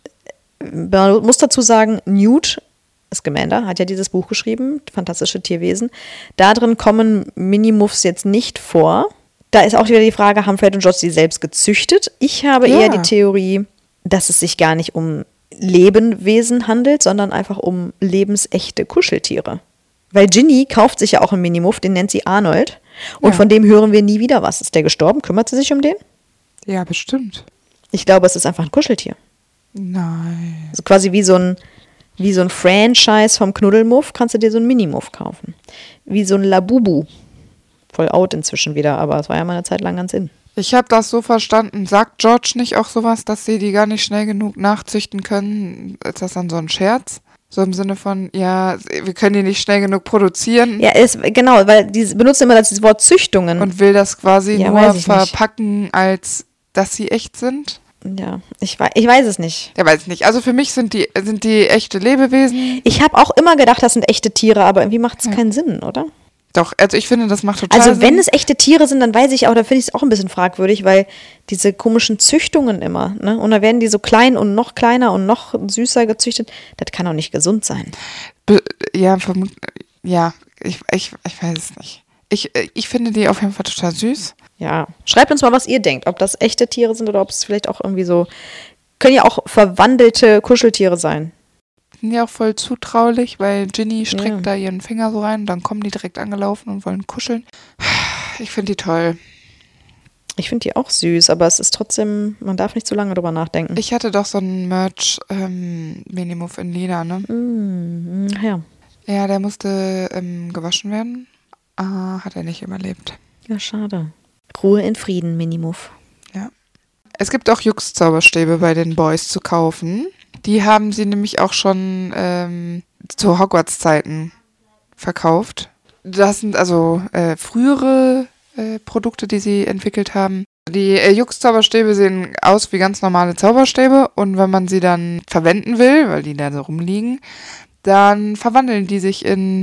A: man muss dazu sagen, Newt Scamander hat ja dieses Buch geschrieben, Fantastische Tierwesen. Da drin kommen Minimuffs jetzt nicht vor. Da ist auch wieder die Frage, haben Fred und George sie selbst gezüchtet? Ich habe ja. eher die Theorie, dass es sich gar nicht um Lebewesen handelt, sondern einfach um lebensechte Kuscheltiere. Weil Ginny kauft sich ja auch einen Minimuff, den nennt sie Arnold. Und ja. von dem hören wir nie wieder was. Ist der gestorben? Kümmert sie sich um den?
B: Ja, bestimmt.
A: Ich glaube, es ist einfach ein Kuscheltier.
B: Nein.
A: Also quasi wie so ein Wie so ein Franchise vom Knuddelmuff kannst du dir so einen Minimuff kaufen. Wie so ein Labubu. Voll out inzwischen wieder, aber es war ja mal eine Zeit lang ganz in.
B: Ich habe das so verstanden. Sagt George nicht auch sowas, dass sie die gar nicht schnell genug nachzüchten können? Ist das dann so ein Scherz? So im Sinne von, ja, wir können die nicht schnell genug produzieren.
A: Ja, ist, genau, weil die benutzen immer das Wort Züchtungen.
B: Und will das quasi
A: ja,
B: nur verpacken, nicht. als dass sie echt sind.
A: Ja, ich weiß, ich weiß es nicht.
B: Ja, weiß ich nicht. Also für mich sind die, sind die echte Lebewesen.
A: Ich habe auch immer gedacht, das sind echte Tiere, aber irgendwie macht es ja. keinen Sinn, oder?
B: Doch, also ich finde, das macht total
A: Also
B: Sinn.
A: wenn es echte Tiere sind, dann weiß ich auch, da finde ich es auch ein bisschen fragwürdig, weil diese komischen Züchtungen immer, ne? Und da werden die so klein und noch kleiner und noch süßer gezüchtet. Das kann doch nicht gesund sein.
B: Be- ja, vermut- ja, ich, ich, ich weiß es nicht. Ich, ich finde die auf jeden Fall total süß.
A: Ja, schreibt uns mal, was ihr denkt, ob das echte Tiere sind oder ob es vielleicht auch irgendwie so, können ja auch verwandelte Kuscheltiere sein.
B: Sind ja auch voll zutraulich, weil Ginny streckt
A: Ja.
B: da ihren Finger so rein und dann kommen die direkt angelaufen und wollen kuscheln. Ich finde die toll.
A: Ich finde die auch süß, aber es ist trotzdem, man darf nicht zu lange drüber nachdenken.
B: Ich hatte doch so einen Merch ähm, Minimove in Lila, ne?
A: Mm, ja.
B: Ja, der musste ähm, gewaschen werden. Ah, hat er nicht überlebt.
A: Ja, schade. Ruhe in Frieden, Minimove.
B: Ja. Es gibt auch Jux-Zauberstäbe bei den Boys zu kaufen. Die haben sie nämlich auch schon ähm, zu Hogwarts-Zeiten verkauft. Das sind also äh, frühere äh, Produkte, die sie entwickelt haben. Die äh, Jux-Zauberstäbe sehen aus wie ganz normale Zauberstäbe und wenn man sie dann verwenden will, weil die da so rumliegen, dann verwandeln die sich in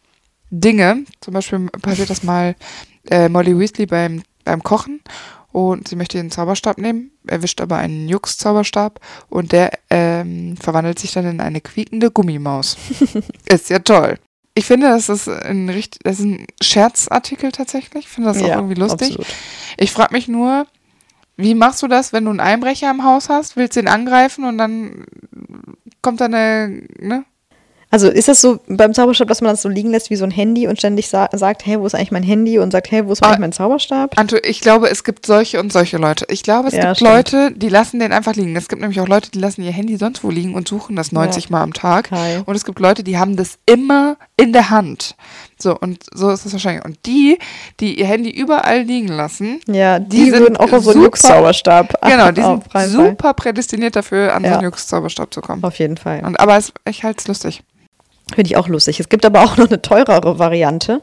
B: Dinge. Zum Beispiel passiert das mal äh, Molly Weasley beim, beim Kochen und sie möchte den Zauberstab nehmen, erwischt aber einen Jux-Zauberstab und der ähm, verwandelt sich dann in eine quiekende Gummimaus. Ist ja toll. Ich finde, das ist ein, richtig, das ist ein Scherzartikel tatsächlich. Ich finde das auch
A: Ja,
B: irgendwie lustig.
A: absolut.
B: Ich frage mich nur, wie machst du das, wenn du einen Einbrecher im Haus hast, willst den angreifen und dann kommt da eine, ne?
A: Also ist das so beim Zauberstab, dass man das so liegen lässt wie so ein Handy und ständig sa- sagt, hey, wo ist eigentlich mein Handy? Und sagt, hey, wo ist
B: Ah,
A: eigentlich mein Zauberstab?
B: Anto, ich glaube, es gibt solche und solche Leute. Ich glaube, es
A: Ja,
B: gibt
A: stimmt.
B: Leute, die lassen den einfach liegen. Es gibt nämlich auch Leute, die lassen ihr Handy sonst wo liegen und suchen das neunzig
A: Ja.
B: Mal am Tag.
A: Kai.
B: Und es gibt Leute, die haben das immer in der Hand. So, und so ist es wahrscheinlich. Und die, die ihr Handy überall liegen lassen,
A: Ja, die,
B: die sind
A: würden auch auf so einen
B: super-
A: Jux-Zauberstab.
B: genau, die
A: auf
B: sind
A: jeden Fall.
B: super prädestiniert dafür, an so
A: Ja.
B: einen Jux-Zauberstab zu kommen.
A: Auf jeden Fall.
B: Und, aber es, ich halte es lustig.
A: Finde ich auch lustig. Es gibt aber auch noch eine teurere Variante,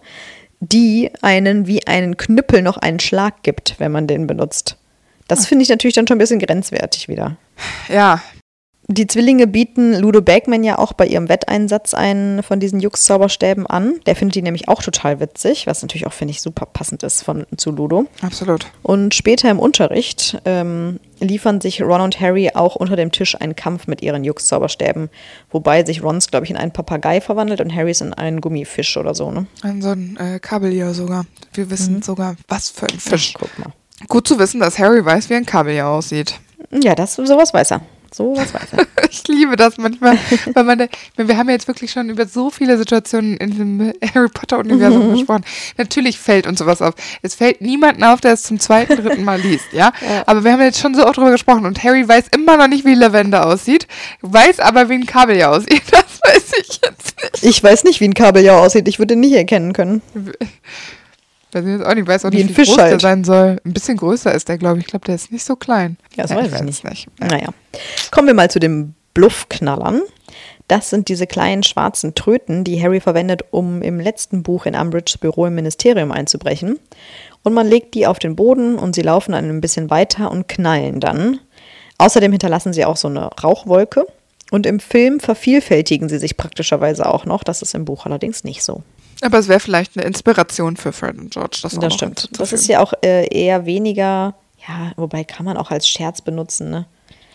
A: die einen wie einen Knüppel noch einen Schlag gibt, wenn man den benutzt. Das finde ich natürlich dann schon ein bisschen grenzwertig wieder.
B: Ja,
A: Die Zwillinge bieten Ludo Bagman ja auch bei ihrem Wetteinsatz einen von diesen Jux-Zauberstäben an. Der findet die nämlich auch total witzig, was natürlich auch, finde ich, super passend ist von, zu Ludo.
B: absolut.
A: Und später im Unterricht ähm, liefern sich Ron und Harry auch unter dem Tisch einen Kampf mit ihren Jux-Zauberstäben. Wobei sich Rons, glaube ich, in einen Papagei verwandelt und Harrys in einen Gummifisch oder so, ne?
B: An so ein äh, Kabeljau sogar. Wir wissen sogar, was für ein Fisch.
A: Ach, guck mal.
B: Gut zu wissen, dass Harry weiß, wie ein Kabeljau aussieht.
A: Ja, das, sowas weiß er. Sowas weiß er.
B: Ich liebe das manchmal, weil man, wir haben ja jetzt wirklich schon über so viele Situationen in diesem Harry Potter-Universum gesprochen. Natürlich fällt uns sowas auf. Es fällt niemandem auf, der es zum zweiten, dritten Mal liest, ja?
A: Ja.
B: Aber wir haben jetzt schon so oft drüber gesprochen und Harry weiß immer noch nicht, wie Lavender aussieht, weiß aber, wie ein Kabeljau aussieht. Das weiß ich jetzt nicht.
A: Ich weiß nicht, wie ein Kabeljau aussieht. Ich würde ihn nicht erkennen können.
B: Weiß ich jetzt auch nicht, weiß auch
A: Wie
B: nicht,
A: ein
B: wie
A: Fisch
B: groß der
A: halt.
B: sein soll. Ein bisschen größer ist der, glaube ich. Ich glaube, der ist nicht so klein.
A: Ja, das
B: Ja,
A: weiß
B: ich
A: ich
B: weiß
A: nicht.
B: es nicht.
A: Naja. Kommen wir mal zu den Bluffknallern. Das sind diese kleinen schwarzen Tröten, die Harry verwendet, um im letzten Buch in Umbridges Büro im Ministerium einzubrechen. Und man legt die auf den Boden und sie laufen dann ein bisschen weiter und knallen dann. Außerdem hinterlassen sie auch so eine Rauchwolke. Und im Film vervielfältigen sie sich praktischerweise auch noch. Das ist im Buch allerdings nicht so.
B: Aber es wäre vielleicht eine Inspiration für Fred und George. Das, auch
A: Das
B: noch
A: stimmt. Das
B: hinzuzufügen.
A: ist ja auch äh, eher weniger, ja, wobei kann man auch als Scherz benutzen, ne?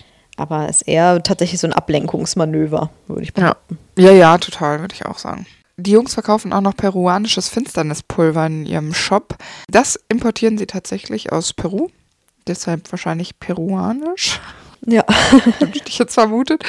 A: Aber ist eher tatsächlich so ein Ablenkungsmanöver, würde ich
B: Ja.
A: behaupten.
B: ja, ja, total, würde ich auch sagen. Die Jungs verkaufen auch noch peruanisches Finsternispulver in ihrem Shop. Das importieren sie tatsächlich aus Peru. Deshalb wahrscheinlich peruanisch.
A: Ja.
B: Hätte ich jetzt vermutet.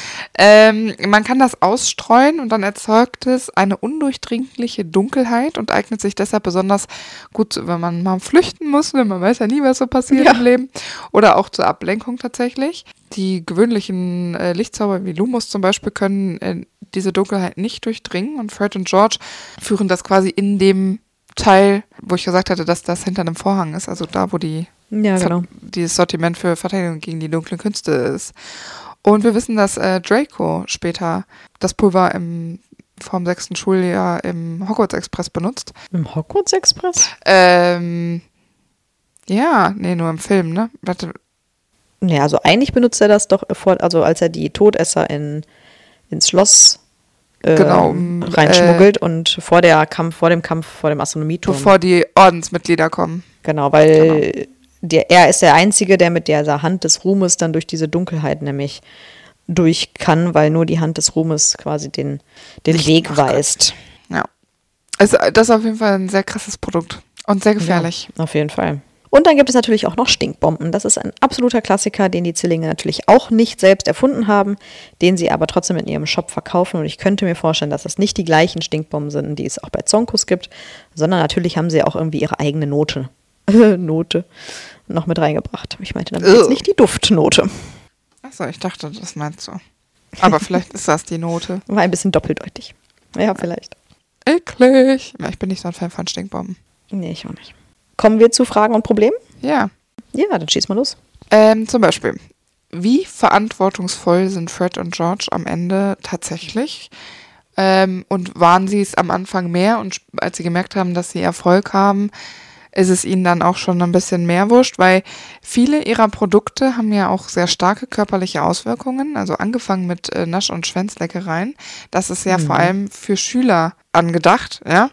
B: Ähm, man kann das ausstreuen und dann erzeugt es eine undurchdringliche Dunkelheit und eignet sich deshalb besonders gut, wenn man mal flüchten muss, denn man weiß ja nie, was so passiert
A: Ja.
B: im Leben. Oder auch zur Ablenkung tatsächlich. Die gewöhnlichen äh, Lichtzauber wie Lumos zum Beispiel können äh, diese Dunkelheit nicht durchdringen und Fred und George führen das quasi in dem Teil, wo ich gesagt hatte, dass das hinter einem Vorhang ist, also da, wo die
A: Ja, genau.
B: dieses Sortiment für Verteidigung gegen die dunklen Künste ist. Und wir wissen, dass äh, Draco später das Pulver im vom sechsten Schuljahr im Hogwarts Express benutzt.
A: Im Hogwarts Express?
B: Ähm, ja, nee, nur im Film, ne? Warte.
A: Ja, also eigentlich benutzt er das doch, vor, also als er die Todesser in, ins Schloss ähm,
B: genau,
A: reinschmuggelt äh, und vor der Kampf, vor dem Kampf, vor dem Astronomieturm.
B: Bevor die Ordensmitglieder kommen.
A: Genau, weil genau. Der, er ist der Einzige, der mit dieser Hand des Ruhmes dann durch diese Dunkelheit nämlich durch kann, weil nur die Hand des Ruhmes quasi den, den Weg Ach, weist.
B: Ja. Also das ist auf jeden Fall ein sehr krasses Produkt und sehr gefährlich.
A: Ja, auf jeden Fall. Und dann gibt es natürlich auch noch Stinkbomben. Das ist ein absoluter Klassiker, den die Zwillinge natürlich auch nicht selbst erfunden haben, den sie aber trotzdem in ihrem Shop verkaufen. Und ich könnte mir vorstellen, dass das nicht die gleichen Stinkbomben sind, die es auch bei Zonkus gibt, sondern natürlich haben sie auch irgendwie ihre eigene Note, Note noch mit reingebracht. Ich meinte damit jetzt nicht die Duftnote.
B: Achso, ich dachte, das meinst du. Aber vielleicht ist das die Note.
A: War ein bisschen doppeldeutig. Ja, vielleicht.
B: Eklig. Ja, ich bin nicht so ein Fan von Stinkbomben.
A: Nee, ich auch nicht. Kommen wir zu Fragen und Problemen?
B: Ja.
A: Ja, dann schieß mal los.
B: Ähm, zum Beispiel, wie verantwortungsvoll sind Fred und George am Ende tatsächlich? Ähm, und waren sie es am Anfang mehr? Und als sie gemerkt haben, dass sie Erfolg haben, ist es ihnen dann auch schon ein bisschen mehr wurscht, weil viele ihrer Produkte haben ja auch sehr starke körperliche Auswirkungen, also angefangen mit äh, Nasch- und Schwänzleckereien. Das ist ja mhm. vor allem für Schüler angedacht, ja.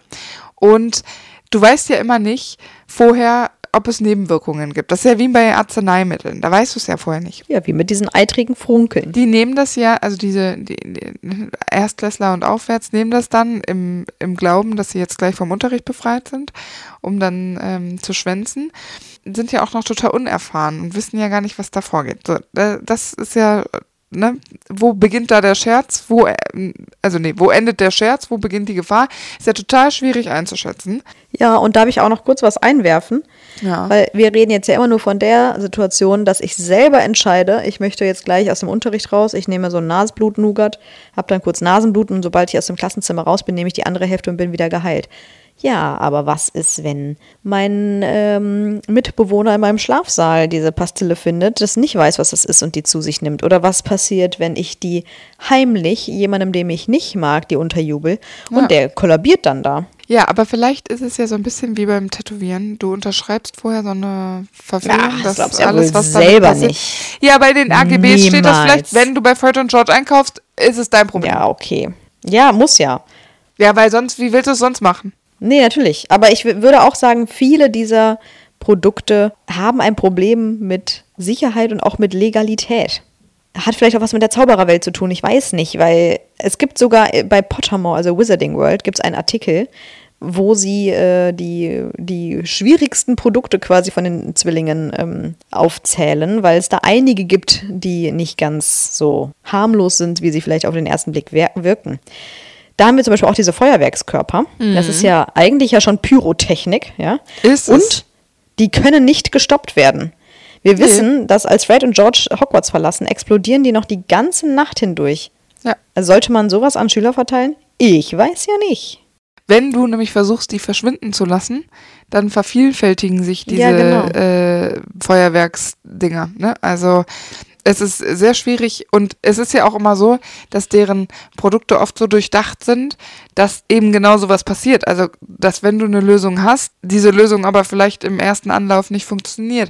B: Und du weißt ja immer nicht vorher, ob es Nebenwirkungen gibt. Das ist ja wie bei Arzneimitteln. Da weißt du es ja vorher nicht.
A: Ja, wie mit diesen eitrigen Funkeln.
B: Die nehmen das ja, also diese die, die Erstklässler und aufwärts nehmen das dann im, im Glauben, dass sie jetzt gleich vom Unterricht befreit sind, um dann ähm, zu schwänzen. Sind ja auch noch total unerfahren und wissen ja gar nicht, was da vorgeht. So, das ist ja... Ne? Wo beginnt da der Scherz? Wo, also nee, wo endet der Scherz? Wo beginnt die Gefahr? Ist ja total schwierig einzuschätzen.
A: Ja, und darf ich auch noch kurz was einwerfen?
B: Ja.
A: Weil wir reden jetzt ja immer nur von der Situation, dass ich selber entscheide, ich möchte jetzt gleich aus dem Unterricht raus, ich nehme so ein Nasenblut-Nougat, habe dann kurz Nasenbluten und sobald ich aus dem Klassenzimmer raus bin, nehme ich die andere Hälfte und bin wieder geheilt. Ja, aber was ist, wenn mein ähm, Mitbewohner in meinem Schlafsaal diese Pastille findet, das nicht weiß, was das ist und die zu sich nimmt? Oder was passiert, wenn ich die heimlich jemandem, dem ich nicht mag, die unterjubel und
B: ja.
A: der kollabiert dann da?
B: Ja, aber vielleicht ist es ja so ein bisschen wie beim Tätowieren. Du unterschreibst vorher so eine Verfügung,
A: Ach,
B: dass
A: ja
B: alles, was
A: selber
B: passiert.
A: nicht.
B: Ja, bei den A G Bs
A: Niemals.
B: steht das vielleicht, wenn du bei Fred und George einkaufst, ist es dein Problem.
A: Ja, okay. Ja, muss ja.
B: Ja, weil sonst, wie willst du es sonst machen?
A: Nee, natürlich. Aber ich w- würde auch sagen, viele dieser Produkte haben ein Problem mit Sicherheit und auch mit Legalität. Hat vielleicht auch was mit der Zaubererwelt zu tun, ich weiß nicht, weil es gibt sogar bei Pottermore, also Wizarding World, gibt es einen Artikel, wo sie äh, die, die schwierigsten Produkte quasi von den Zwillingen ähm, aufzählen, weil es da einige gibt, die nicht ganz so harmlos sind, wie sie vielleicht auf den ersten Blick wir- wirken. Da haben wir zum Beispiel auch diese Feuerwerkskörper. Mhm. Das ist ja eigentlich ja schon Pyrotechnik, ja.
B: Ist
A: und
B: es?
A: Die können nicht gestoppt werden. Wir nee. wissen, dass als Fred und George Hogwarts verlassen, explodieren die noch die ganze Nacht hindurch.
B: Ja.
A: Also sollte man sowas an Schüler verteilen? Ich weiß ja nicht.
B: Wenn du nämlich versuchst, die verschwinden zu lassen, dann vervielfältigen sich diese
A: ja, genau.
B: äh, Feuerwerksdinger. Ne? Also es ist sehr schwierig und es ist ja auch immer so, dass deren Produkte oft so durchdacht sind, dass eben genau sowas passiert. Also, dass wenn du eine Lösung hast, diese Lösung aber vielleicht im ersten Anlauf nicht funktioniert.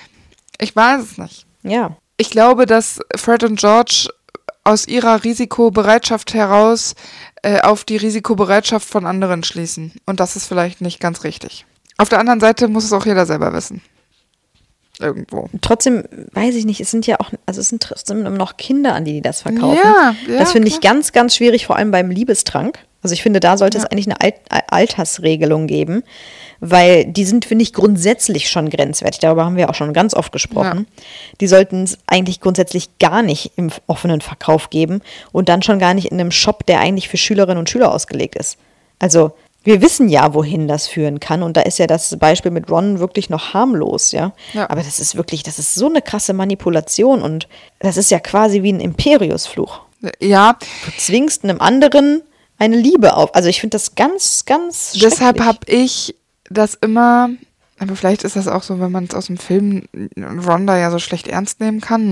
B: Ich weiß es nicht.
A: Ja.
B: Ich glaube, dass Fred und George aus ihrer Risikobereitschaft heraus äh, auf die Risikobereitschaft von anderen schließen. Und das ist vielleicht nicht ganz richtig. Auf der anderen Seite muss es auch jeder selber wissen. Irgendwo.
A: Trotzdem, weiß ich nicht, es sind ja auch, also es sind trotzdem noch Kinder, an die die das verkaufen.
B: Ja, ja,
A: das finde ich
B: klar.
A: ganz, ganz schwierig, vor allem beim Liebestrank. Also ich finde, da sollte
B: ja.
A: es eigentlich eine Al- Altersregelung geben, weil die sind, finde ich, grundsätzlich schon grenzwertig. Darüber haben wir auch schon ganz oft gesprochen. Ja. Die sollten es eigentlich grundsätzlich gar nicht im offenen Verkauf geben und dann schon gar nicht in einem Shop, der eigentlich für Schülerinnen und Schüler ausgelegt ist. Also wir wissen ja, wohin das führen kann und da ist ja das Beispiel mit Ron wirklich noch harmlos, ja?
B: ja.
A: Aber das ist wirklich, das ist so eine krasse Manipulation und das ist ja quasi wie ein Imperiusfluch.
B: Ja.
A: Du zwingst einem anderen eine Liebe auf. Also ich finde das ganz, ganz schrecklich.
B: Deshalb habe ich das immer, aber vielleicht ist das auch so, wenn man es aus dem Film Ron da ja so schlecht ernst nehmen kann, ne?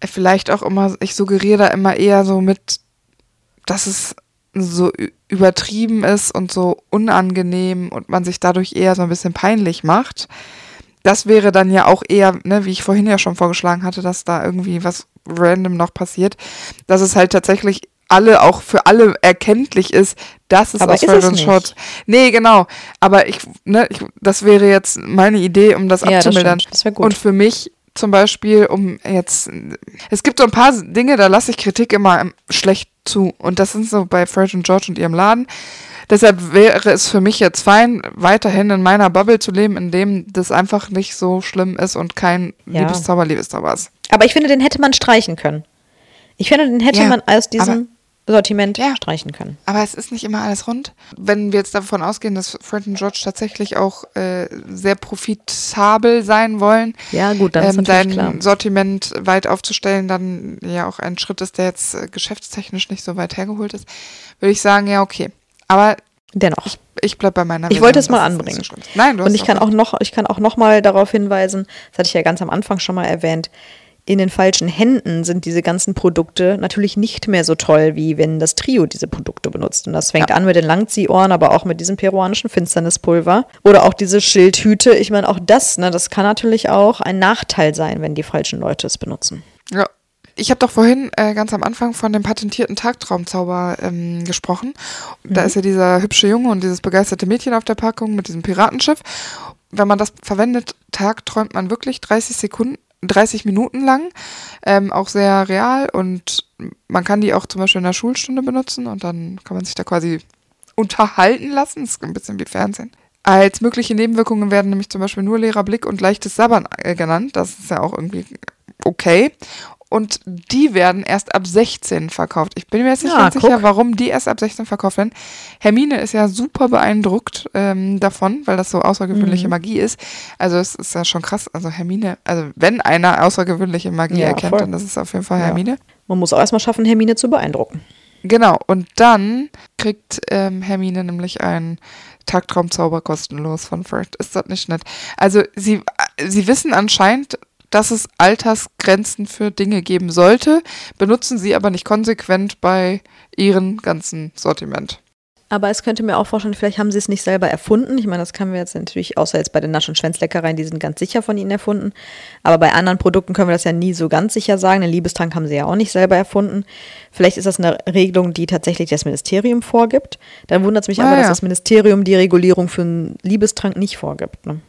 B: vielleicht auch immer, ich suggeriere da immer eher so mit, dass es so übertrieben ist und so unangenehm und man sich dadurch eher so ein bisschen peinlich macht. Das wäre dann ja auch eher, ne, wie ich vorhin ja schon vorgeschlagen hatte, dass da irgendwie was random noch passiert, dass es halt tatsächlich alle, auch für alle erkenntlich ist, dass es
A: Aber
B: aus
A: ist
B: Fred
A: es
B: und
A: nicht?
B: George. Nee, genau. Aber ich, ne, ich, das wäre jetzt meine Idee, um das
A: Ja, das
B: abzumildern.
A: stimmt. Das wäre gut.
B: Und für mich zum Beispiel, um jetzt, es gibt so ein paar Dinge, da lasse ich Kritik immer ähm, schlecht zu. Und das sind so bei Fred und George und ihrem Laden. Deshalb wäre es für mich jetzt fein, weiterhin in meiner Bubble zu leben, in dem das einfach nicht so schlimm ist und kein
A: Ja.
B: Liebeszauber, Liebeszauber ist.
A: Aber ich finde, den hätte man streichen können. Ich finde, den hätte
B: Ja,
A: man aus diesem Sortiment
B: Ja.
A: streichen können.
B: Aber es ist nicht immer alles rund. Wenn wir jetzt davon ausgehen, dass Fred und George tatsächlich auch äh, sehr profitabel sein wollen,
A: Ja, gut, dann ist
B: ähm,
A: natürlich
B: sein
A: klar.
B: Sortiment weit aufzustellen, dann ja auch ein Schritt ist, der jetzt äh, geschäftstechnisch nicht so weit hergeholt ist, würde ich sagen, ja, okay. Aber
A: Dennoch.
B: ich, ich bleibe bei meiner
A: Ich
B: Version,
A: wollte es mal
B: dass nicht
A: anbringen.
B: so schlimm ist. Nein, du hast
A: Und ich kann auch noch, ich kann auch noch mal darauf hinweisen, das hatte ich ja ganz am Anfang schon mal erwähnt, in den falschen Händen sind diese ganzen Produkte natürlich nicht mehr so toll, wie wenn das Trio diese Produkte benutzt. Und das fängt
B: Ja.
A: an mit den Langziehohren, aber auch mit diesem peruanischen Finsternispulver oder auch diese Schildhüte. Ich meine, auch das, ne, das kann natürlich auch ein Nachteil sein, wenn die falschen Leute es benutzen.
B: Ja. Ich habe doch vorhin äh, ganz am Anfang von dem patentierten Tagtraumzauber ähm, gesprochen. Da
A: Mhm.
B: ist ja dieser hübsche Junge und dieses begeisterte Mädchen auf der Packung mit diesem Piratenschiff. Wenn man das verwendet, tagträumt man wirklich dreißig Sekunden, dreißig Minuten lang. Ähm, auch sehr real und man kann die auch zum Beispiel in der Schulstunde benutzen und dann kann man sich da quasi unterhalten lassen. Das ist ein bisschen wie Fernsehen. Als mögliche Nebenwirkungen werden nämlich zum Beispiel nur leerer Blick und leichtes Sabbern äh, genannt. Das ist ja auch irgendwie okay. Und die werden erst ab sechzehn verkauft. Ich bin mir jetzt nicht
A: Ja,
B: ganz sicher,
A: guck.
B: warum die erst ab sechzehn verkauft werden. Hermine ist ja super beeindruckt ähm, davon, weil das so außergewöhnliche
A: Mhm.
B: Magie ist. Also es ist ja schon krass. Also Hermine, also wenn einer außergewöhnliche Magie
A: Ja,
B: erkennt,
A: voll.
B: dann ist es auf jeden Fall
A: Ja.
B: Hermine.
A: Man muss auch erstmal schaffen, Hermine zu beeindrucken.
B: Genau, und dann kriegt ähm, Hermine nämlich einen Tagtraumzauber kostenlos von Fred. Ist das nicht nett? Also sie, sie wissen anscheinend, dass es Altersgrenzen für Dinge geben sollte, benutzen sie aber nicht konsequent bei ihrem ganzen Sortiment.
A: Aber es könnte mir auch vorstellen, vielleicht haben sie es nicht selber erfunden. Ich meine, das können wir jetzt natürlich, außer jetzt bei den Nasch- und Schwänzleckereien, die sind ganz sicher von ihnen erfunden. Aber bei anderen Produkten können wir das ja nie so ganz sicher sagen. Den Liebestrank haben sie ja auch nicht selber erfunden. Vielleicht ist das eine Regelung, die tatsächlich das Ministerium vorgibt. Dann wundert es mich
B: Ah,
A: aber, dass
B: ja.
A: das Ministerium die Regulierung für einen Liebestrank nicht vorgibt. Ne?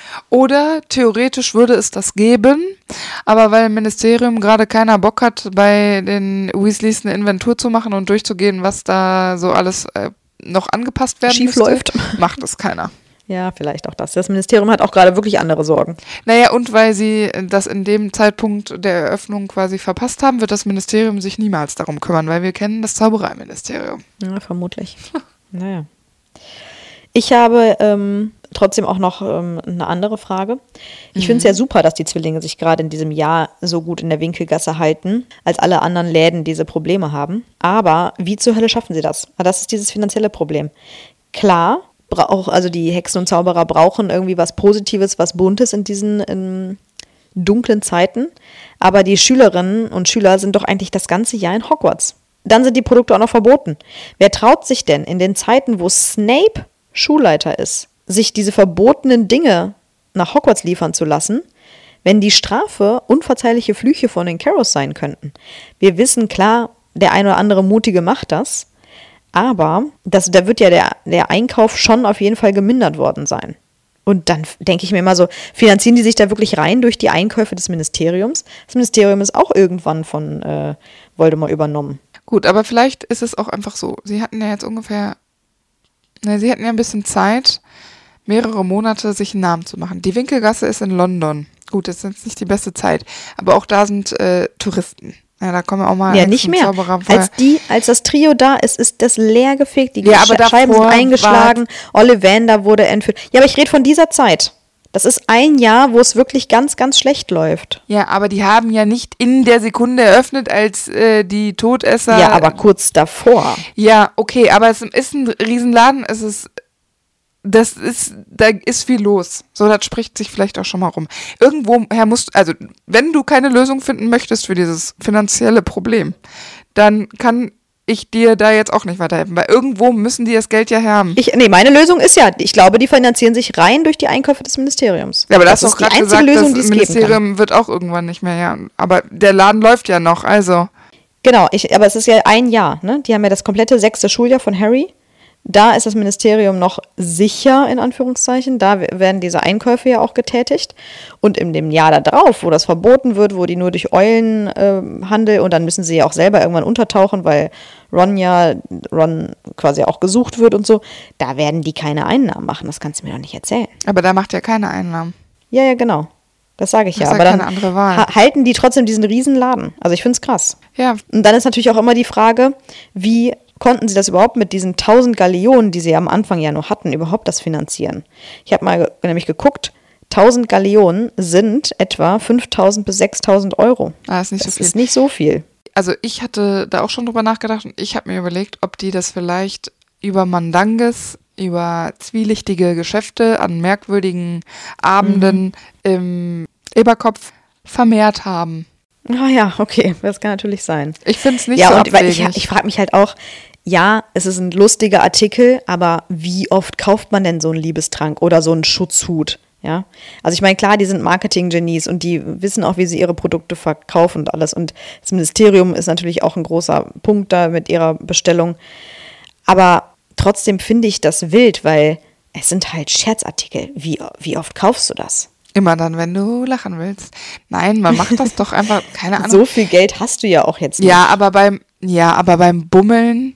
B: Oder theoretisch würde es das geben, aber weil im Ministerium gerade keiner Bock hat, bei den Weasleys eine Inventur zu machen und durchzugehen, was da so alles äh, noch angepasst werden
A: Schief
B: müsste,
A: läuft.
B: macht es keiner.
A: Ja, vielleicht auch das. Das Ministerium hat auch gerade wirklich andere Sorgen.
B: Naja, und weil sie das in dem Zeitpunkt der Eröffnung quasi verpasst haben, wird das Ministerium sich niemals darum kümmern, weil wir kennen das Zaubereiministerium.
A: Ja, vermutlich. Naja. Ich habe ähm, trotzdem auch noch ähm, eine andere Frage. Ich finde es ja super, dass die Zwillinge sich gerade in diesem Jahr so gut in der Winkelgasse halten, als alle anderen Läden diese Probleme haben. Aber wie zur Hölle schaffen sie das? Das ist dieses finanzielle Problem. Klar, brauch, also die Hexen und Zauberer brauchen irgendwie was Positives, was Buntes in diesen ähm, dunklen Zeiten. Aber die Schülerinnen und Schüler sind doch eigentlich das ganze Jahr in Hogwarts. Dann sind die Produkte auch noch verboten. Wer traut sich denn in den Zeiten, wo Snape Schulleiter ist, sich diese verbotenen Dinge nach Hogwarts liefern zu lassen, wenn die Strafe unverzeihliche Flüche von den Carrows sein könnten? Wir wissen klar, der ein oder andere Mutige macht das, aber das, da wird ja der, der Einkauf schon auf jeden Fall gemindert worden sein. Und dann denke ich mir immer so, finanzieren die sich da wirklich rein durch die Einkäufe des Ministeriums? Das Ministerium ist auch irgendwann von äh, Voldemort übernommen.
B: Gut, aber vielleicht ist es auch einfach so. Sie hatten ja jetzt ungefähr, na, sie hatten ja ein bisschen Zeit, mehrere Monate sich einen Namen zu machen. Die Winkelgasse ist in London. Gut, das ist jetzt nicht die beste Zeit, aber auch da sind äh, Touristen. Ja, da kommen auch mal
A: Ja,
B: Hexen
A: nicht
B: und
A: mehr.
B: Zauberer vorbei.
A: Als, die, als das Trio da ist, ist das leer gefegt. Die
B: Ja, aber
A: Sch- Scheiben sind
B: davor
A: eingeschlagen. Ollivander wurde entführt. Ja, aber ich rede von dieser Zeit. Das ist ein Jahr, wo es wirklich ganz, ganz schlecht läuft.
B: Ja, aber die haben ja nicht in der Sekunde eröffnet, als äh, die Todesser...
A: Ja, aber kurz davor.
B: Ja, okay, aber es ist ein Riesenladen, es ist das ist, da ist viel los. So, das spricht sich vielleicht auch schon mal rum. Irgendwoher musst, also wenn du keine Lösung finden möchtest für dieses finanzielle Problem, dann kann ich dir da jetzt auch nicht weiterhelfen, weil irgendwo müssen die das Geld ja haben.
A: Ich, nee, meine Lösung ist ja, ich glaube, die finanzieren sich rein durch die Einkäufe des Ministeriums.
B: Ja, aber das,
A: das
B: ist doch gerade gesagt, Lösung, das Ministerium wird auch irgendwann nicht mehr, ja. Aber der Laden läuft ja noch, also.
A: Genau, ich, aber es ist ja ein Jahr, ne? Die haben ja das komplette sechste Schuljahr von Harry. Da ist das Ministerium noch sicher, in Anführungszeichen. Da werden diese Einkäufe ja auch getätigt. Und in dem Jahr da drauf, wo das verboten wird, wo die nur durch Eulen äh, handeln und dann müssen sie ja auch selber irgendwann untertauchen, weil Ron ja, Ron quasi auch gesucht wird und so, da werden die keine Einnahmen machen. Das kannst du mir doch nicht erzählen.
B: Aber da macht ja keine Einnahmen.
A: Ja, ja, genau. Das sage ich
B: das
A: ja.
B: Ist
A: aber
B: ja
A: dann
B: keine andere Wahl.
A: ha- halten die trotzdem diesen Riesenladen. Also ich finde es krass.
B: Ja.
A: Und dann ist natürlich auch immer die Frage, wie konnten sie das überhaupt mit diesen tausend Galeonen, die sie ja am Anfang ja noch hatten, überhaupt das finanzieren? Ich habe mal ge- nämlich geguckt, tausend Galeonen sind etwa fünftausend bis sechstausend Euro.
B: Ah, ist nicht
A: das
B: so viel.
A: ist nicht so viel.
B: Also ich hatte da auch schon drüber nachgedacht und ich habe mir überlegt, ob die das vielleicht über Mandanges, über zwielichtige Geschäfte an merkwürdigen Abenden mhm. im Eberkopf vermehrt haben.
A: Ah ja, okay, das kann natürlich sein.
B: Ich finde es nicht
A: ja,
B: so
A: und weil
B: abwegig.
A: ich, ich frage mich halt auch, ja, es ist ein lustiger Artikel, aber wie oft kauft man denn so einen Liebestrank oder so einen Schutzhut? Ja, also ich meine, klar, die sind Marketing-Genies und die wissen auch, wie sie ihre Produkte verkaufen und alles. Und das Ministerium ist natürlich auch ein großer Punkt da mit ihrer Bestellung. Aber trotzdem finde ich das wild, weil es sind halt Scherzartikel. Wie, wie oft kaufst du das?
B: Immer dann, wenn du lachen willst. Nein, man macht das doch einfach, keine Ahnung.
A: So viel Geld hast du ja auch jetzt nicht.
B: Ja, aber beim, ja, aber beim Bummeln.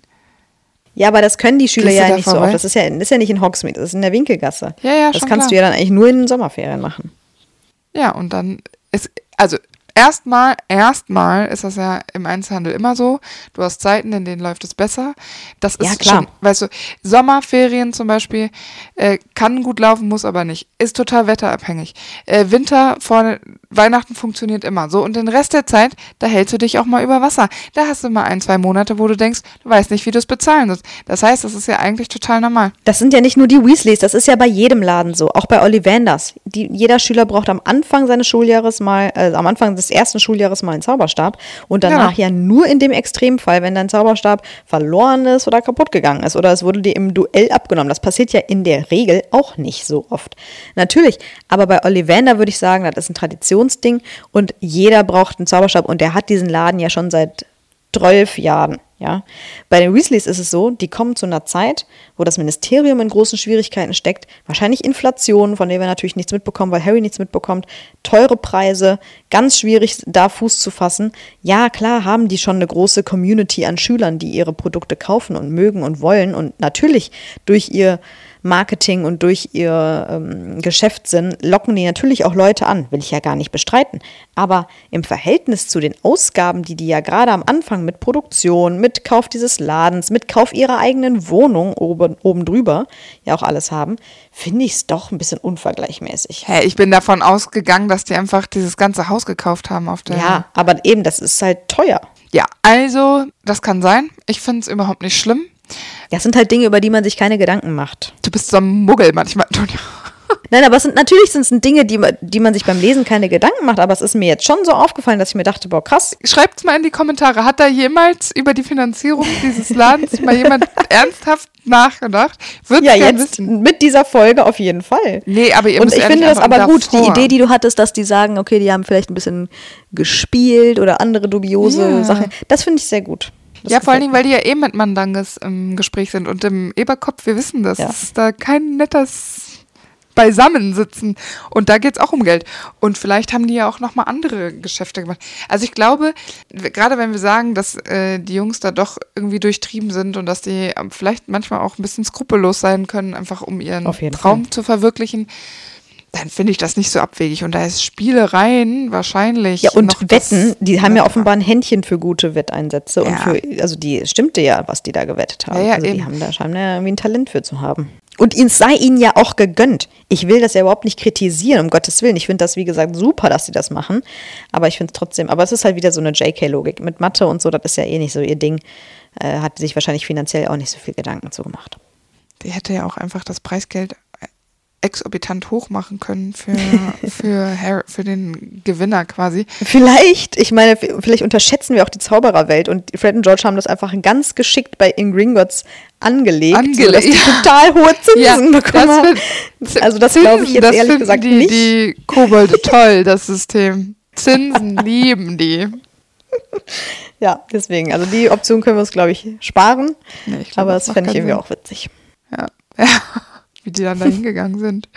A: Ja, aber das können die Schüler
B: Gehst du
A: ja
B: da
A: nicht so
B: vorbei?
A: oft. Das ist ja, das ist ja nicht in Hogsmeade, das ist in der Winkelgasse.
B: Ja, ja,
A: Das
B: schon
A: kannst
B: klar.
A: du ja dann eigentlich nur in den Sommerferien machen.
B: Ja, und dann ist, also erstmal, erstmal ist das ja im Einzelhandel immer so. Du hast Zeiten, in denen läuft es besser. Das ist
A: Ja, klar.
B: schon, weißt du, Sommerferien zum Beispiel äh, kann gut laufen, muss aber nicht. Ist total wetterabhängig. Äh, Winter vor Weihnachten funktioniert immer so. Und den Rest der Zeit, da hältst du dich auch mal über Wasser. Da hast du mal ein, zwei Monate, wo du denkst, du weißt nicht, wie du es bezahlen sollst. Das heißt, das ist ja eigentlich total normal.
A: Das sind ja nicht nur die Weasleys, das ist ja bei jedem Laden so, auch bei Ollivanders. Die, jeder Schüler braucht am Anfang seines Schuljahres mal, äh, am Anfang des ersten Schuljahres mal einen Zauberstab und danach
B: Genau.
A: ja nur in dem Extremfall, wenn dein Zauberstab verloren ist oder kaputt gegangen ist oder es wurde dir im Duell abgenommen. Das passiert ja in der Regel auch nicht so oft. Natürlich, aber bei Ollivander würde ich sagen, das ist ein Traditionsding und jeder braucht einen Zauberstab und der hat diesen Laden ja schon seit zwölf Jahren. Ja. Bei den Weasleys ist es so, die kommen zu einer Zeit, wo das Ministerium in großen Schwierigkeiten steckt. Wahrscheinlich Inflation, von der wir natürlich nichts mitbekommen, weil Harry nichts mitbekommt. Teure Preise, ganz schwierig, da Fuß zu fassen. Ja, klar haben die schon eine große Community an Schülern, die ihre Produkte kaufen und mögen und wollen. Und natürlich durch ihr Marketing und durch ihr ähm, Geschäftssinn locken die natürlich auch Leute an, will ich ja gar nicht bestreiten. Aber im Verhältnis zu den Ausgaben, die die ja gerade am Anfang mit Produktion, mit Kauf dieses Ladens, mit Kauf ihrer eigenen Wohnung oben, oben drüber ja auch alles haben, finde ich es doch ein bisschen unvergleichmäßig.
B: Hä, ich bin davon ausgegangen, dass die einfach dieses ganze Haus gekauft haben auf der...
A: Ja, aber eben, das ist halt teuer.
B: Ja, also, das kann sein. Ich finde es überhaupt nicht schlimm.
A: Das sind halt Dinge, über die man sich keine Gedanken macht.
B: Du bist so ein Muggel manchmal, Antonia.
A: Nein, aber es sind natürlich sind es Dinge, die, die man sich beim Lesen keine Gedanken macht, aber es ist mir jetzt schon so aufgefallen, dass ich mir dachte, boah, krass.
B: Schreibt's mal in die Kommentare. Hat da jemals über die Finanzierung dieses Ladens mal jemand ernsthaft nachgedacht? Würd's
A: Ja,
B: gern
A: jetzt
B: wissen.
A: mit dieser Folge auf jeden Fall.
B: Nee, aber ihr
A: Und
B: müsst
A: ich
B: ehrlich
A: finde das
B: einfach
A: aber gut, die
B: davor.
A: Idee, die du hattest, dass die sagen, okay, die haben vielleicht ein bisschen gespielt oder andere dubiose
B: Ja.
A: Sachen, das finde ich sehr gut. Das
B: Ja, vor allen
A: gefällt
B: Dingen, weil die ja eh mit Mandanges im Gespräch sind und im Eberkopf, wir wissen das,
A: Ja.
B: ist da kein nettes Beisammensitzen. Und da geht's auch um Geld. Und vielleicht haben die ja auch nochmal andere Geschäfte gemacht. Also ich glaube, w- gerade wenn wir sagen, dass äh, die Jungs da doch irgendwie durchtrieben sind und dass die ähm, vielleicht manchmal auch ein bisschen skrupellos sein können, einfach um ihren
A: Auf jeden
B: Traum
A: Fall.
B: zu ververwirklichen, dann finde ich das nicht so abwegig. Und da ist Spielereien wahrscheinlich
A: Ja, und
B: noch das-
A: Wetten, die haben ja offenbar ein Händchen für gute Wetteinsätze. Und
B: Ja.
A: für, also die stimmte ja, was die da gewettet haben.
B: Ja, ja,
A: also die
B: eben.
A: haben da scheinen ja irgendwie ein Talent für zu haben. Und es sei ihnen ja auch gegönnt. Ich will das ja überhaupt nicht kritisieren, um Gottes Willen. Ich finde das, wie gesagt, super, dass sie das machen. Aber ich finde es trotzdem, aber es ist halt wieder so eine J K-Logik. Mit Mathe und so, das ist ja eh nicht so ihr Ding. Äh, hat sich wahrscheinlich finanziell auch nicht so viel Gedanken zu gemacht.
B: Die hätte ja auch einfach das Preisgeld exorbitant hoch machen können für, für, Harry, für den Gewinner quasi.
A: Vielleicht, ich meine, vielleicht unterschätzen wir auch die Zaubererwelt und Fred und George haben das einfach ganz geschickt bei in Gringotts angelegt,
B: Angelegt.
A: sodass die total hohe Zinsen
B: Ja,
A: bekommen haben.
B: das
A: Also das glaube ich jetzt
B: das
A: ehrlich
B: finden
A: gesagt
B: die,
A: nicht.
B: Die Kobolde toll, das System. Zinsen lieben die.
A: Ja, deswegen, also die Option können wir uns, glaube ich, sparen.
B: Nee, ich glaub,
A: aber
B: das
A: das
B: macht
A: fände ich
B: keinen
A: irgendwie
B: Sinn.
A: auch witzig.
B: Ja. ja, wie die dann da hingegangen sind.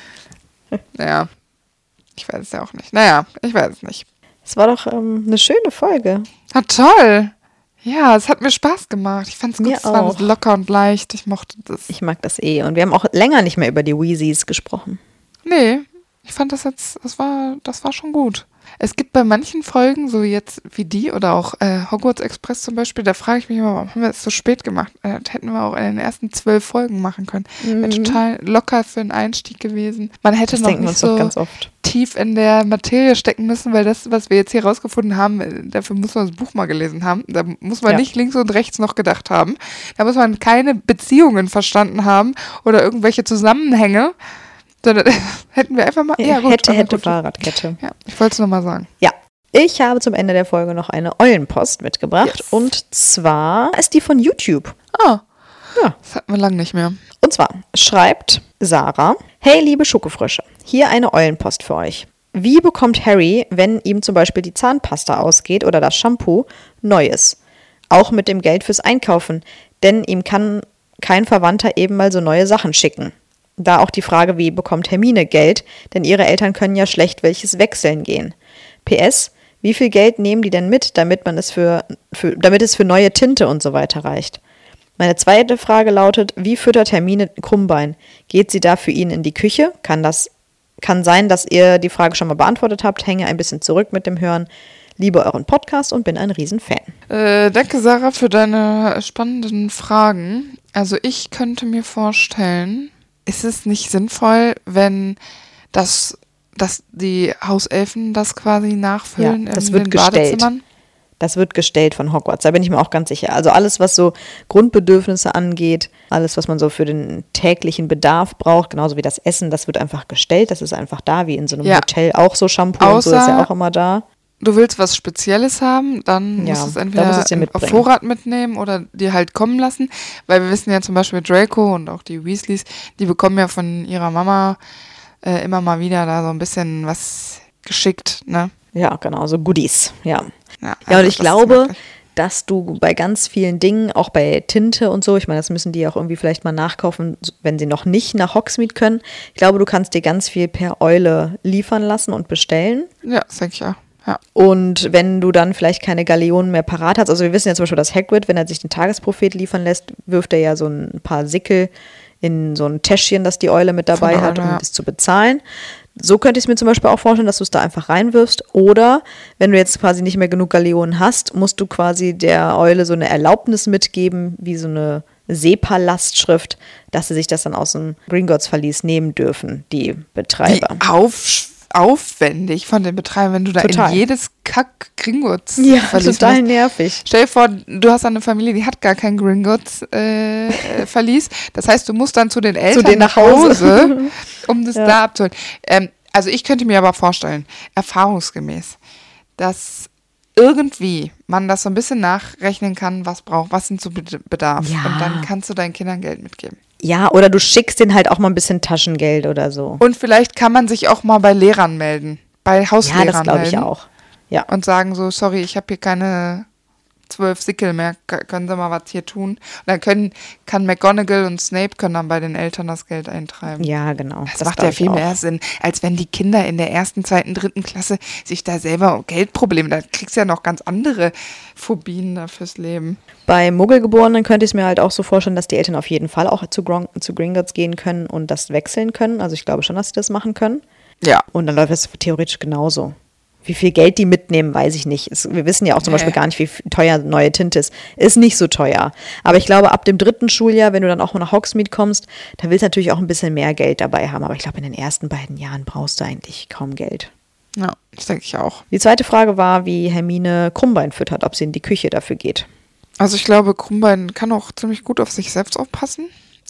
B: Naja, ich weiß es ja auch nicht. Naja, ich weiß es nicht.
A: Es war doch ähm, eine schöne Folge.
B: Ah, toll. Ja, es hat mir Spaß gemacht. Ich fand es gut,
A: Mir
B: es war
A: auch.
B: locker und leicht. Ich mochte das.
A: Ich mag das eh. Und wir haben auch länger nicht mehr über die Weasleys gesprochen.
B: Nee, ich fand das jetzt, das war, das war schon gut. Es gibt bei manchen Folgen, so jetzt wie die oder auch äh, Hogwarts Express zum Beispiel, da frage ich mich immer, warum haben wir das so spät gemacht? Äh, das hätten wir auch in den ersten zwölf Folgen machen können. Wäre
A: Mhm.
B: total locker für einen Einstieg gewesen. Man hätte
A: Das
B: noch
A: denken wir
B: nicht
A: uns doch
B: so
A: ganz oft.
B: tief in der Materie stecken müssen, weil das, was wir jetzt hier rausgefunden haben, äh, dafür muss man das Buch mal gelesen haben. Da muss man
A: Ja.
B: nicht links und rechts noch gedacht haben. Da muss man keine Beziehungen verstanden haben oder irgendwelche Zusammenhänge. Sondern hätten wir einfach mal. Ja, gut,
A: hätte,
B: aber
A: hätte,
B: gut.
A: Fahrradkette.
B: Ja, ich wollte es nochmal sagen.
A: Ja. Ich habe zum Ende der Folge noch eine Eulenpost mitgebracht.
B: Yes.
A: Und zwar ist die von YouTube.
B: Ah,
A: Ja.
B: das hatten wir lang nicht mehr.
A: Und zwar schreibt Sarah: Hey, liebe Schokofrösche, hier eine Eulenpost für euch. Wie bekommt Harry, wenn ihm zum Beispiel die Zahnpasta ausgeht oder das Shampoo, Neues? Auch mit dem Geld fürs Einkaufen, denn ihm kann kein Verwandter eben mal so neue Sachen schicken. Da auch die Frage, wie bekommt Hermine Geld, denn ihre Eltern können ja schlecht welches wechseln gehen. P S, wie viel Geld nehmen die denn mit, damit man es für, für, damit es für neue Tinte und so weiter reicht? Meine zweite Frage lautet, wie füttert Hermine Krummbein? Geht sie da für ihn in die Küche? Kann das, kann sein, dass ihr die Frage schon mal beantwortet habt, hänge ein bisschen zurück mit dem Hören. Liebe euren Podcast und bin ein Riesenfan.
B: Äh, danke, Sarah, für deine spannenden Fragen. Also ich könnte mir vorstellen, ist es nicht sinnvoll, wenn das, dass die Hauselfen das quasi nachfüllen
A: Ja, das
B: in
A: wird
B: den
A: gestellt.
B: Badezimmern?
A: Das wird gestellt von Hogwarts, da bin ich mir auch ganz sicher. Also alles, was so Grundbedürfnisse angeht, alles, was man so für den täglichen Bedarf braucht, genauso wie das Essen, das wird einfach gestellt. Das ist einfach da, wie in so einem
B: Ja.
A: Hotel auch so Shampoo und so ist ja
B: Außer-
A: auch immer da.
B: Du willst was Spezielles haben, dann
A: Ja,
B: musst du es
A: da
B: entweder
A: musst du es dir
B: auf
A: mitbringen.
B: Vorrat mitnehmen oder dir halt kommen lassen, weil wir wissen ja zum Beispiel Draco und auch die Weasleys, die bekommen ja von ihrer Mama äh, immer mal wieder da so ein bisschen was geschickt, ne?
A: Ja, genau, so Goodies, ja.
B: Ja,
A: Ja,
B: also
A: und ich
B: das
A: glaube,
B: wirklich-
A: dass du bei ganz vielen Dingen, auch bei Tinte und so, ich meine, das müssen die auch irgendwie vielleicht mal nachkaufen, wenn sie noch nicht nach Hogsmeade können. Ich glaube, du kannst dir ganz viel per Eule liefern lassen und bestellen.
B: Ja, das denke ich auch. Ja.
A: Und wenn du dann vielleicht keine Galeonen mehr parat hast, also wir wissen ja zum Beispiel, dass Hagrid, wenn er sich den Tagesprophet liefern lässt, wirft er ja so ein paar Sickel in so ein Täschchen, das die Eule mit dabei
B: Von der
A: hat, um
B: Eule, ja.
A: das zu bezahlen. So könnte ich es mir zum Beispiel auch vorstellen, dass du es da einfach reinwirfst. Oder wenn du jetzt quasi nicht mehr genug Galeonen hast, musst du quasi der Eule so eine Erlaubnis mitgeben, wie so eine SEPA-Lastschrift, dass sie sich das dann aus dem Gringotts-Verlies nehmen dürfen, die
B: Wie
A: Betreiber.
B: auf, aufwendig von den Betreibern, wenn du da
A: Total.
B: in jedes Kack-Gringotts
A: Ja,
B: Verlies
A: total
B: musst.
A: nervig.
B: Stell dir vor, du hast eine Familie, die hat gar kein Gringotts äh, äh, Verlies. Das heißt, du musst dann zu den Eltern
A: denen nach Hause.
B: um das
A: Ja.
B: da abzuholen. Ähm, also ich könnte mir aber vorstellen, erfahrungsgemäß, dass irgendwie man das so ein bisschen nachrechnen kann, was braucht, was sind so Be- Bedarf.
A: Ja.
B: Und dann kannst du deinen Kindern Geld mitgeben.
A: Ja, oder du schickst denen halt auch mal ein bisschen Taschengeld oder so.
B: Und vielleicht kann man sich auch mal bei Lehrern melden, bei Hauslehrern
A: Ja, das glaube ich
B: melden.
A: auch. Ja.
B: Und sagen so, sorry, ich habe hier keine zwölf Sickel mehr, K- können Sie mal was hier tun? Und dann können, kann McGonagall und Snape können dann bei den Eltern das Geld eintreiben.
A: Ja, genau.
B: Das, macht
A: glaub
B: ja
A: ich
B: viel
A: auch.
B: mehr Sinn, als wenn die Kinder in der ersten, zweiten, dritten Klasse sich da selber Geldprobleme, da kriegst du ja noch ganz andere Phobien da fürs Leben.
A: Bei Muggelgeborenen könnte ich es mir halt auch so vorstellen, dass die Eltern auf jeden Fall auch zu, Gron zu Gringotts gehen können und das wechseln können. Also ich glaube schon, dass sie das machen können.
B: Ja.
A: Und dann läuft es theoretisch genauso. Wie viel Geld die mitnehmen, weiß ich nicht. Es, wir wissen ja auch zum
B: Nee.
A: Beispiel gar nicht, wie f- teuer neue Tinte ist. Ist nicht so teuer. Aber ich glaube, ab dem dritten Schuljahr, wenn du dann auch mal nach Hogsmeade kommst, da willst du natürlich auch ein bisschen mehr Geld dabei haben. Aber ich glaube, in den ersten beiden Jahren brauchst du eigentlich kaum Geld.
B: Ja, das denke ich auch.
A: Die zweite Frage war, wie Hermine Krummbein füttert, ob sie in die Küche dafür geht.
B: Also ich glaube, Krummbein kann auch ziemlich gut auf sich selbst aufpassen.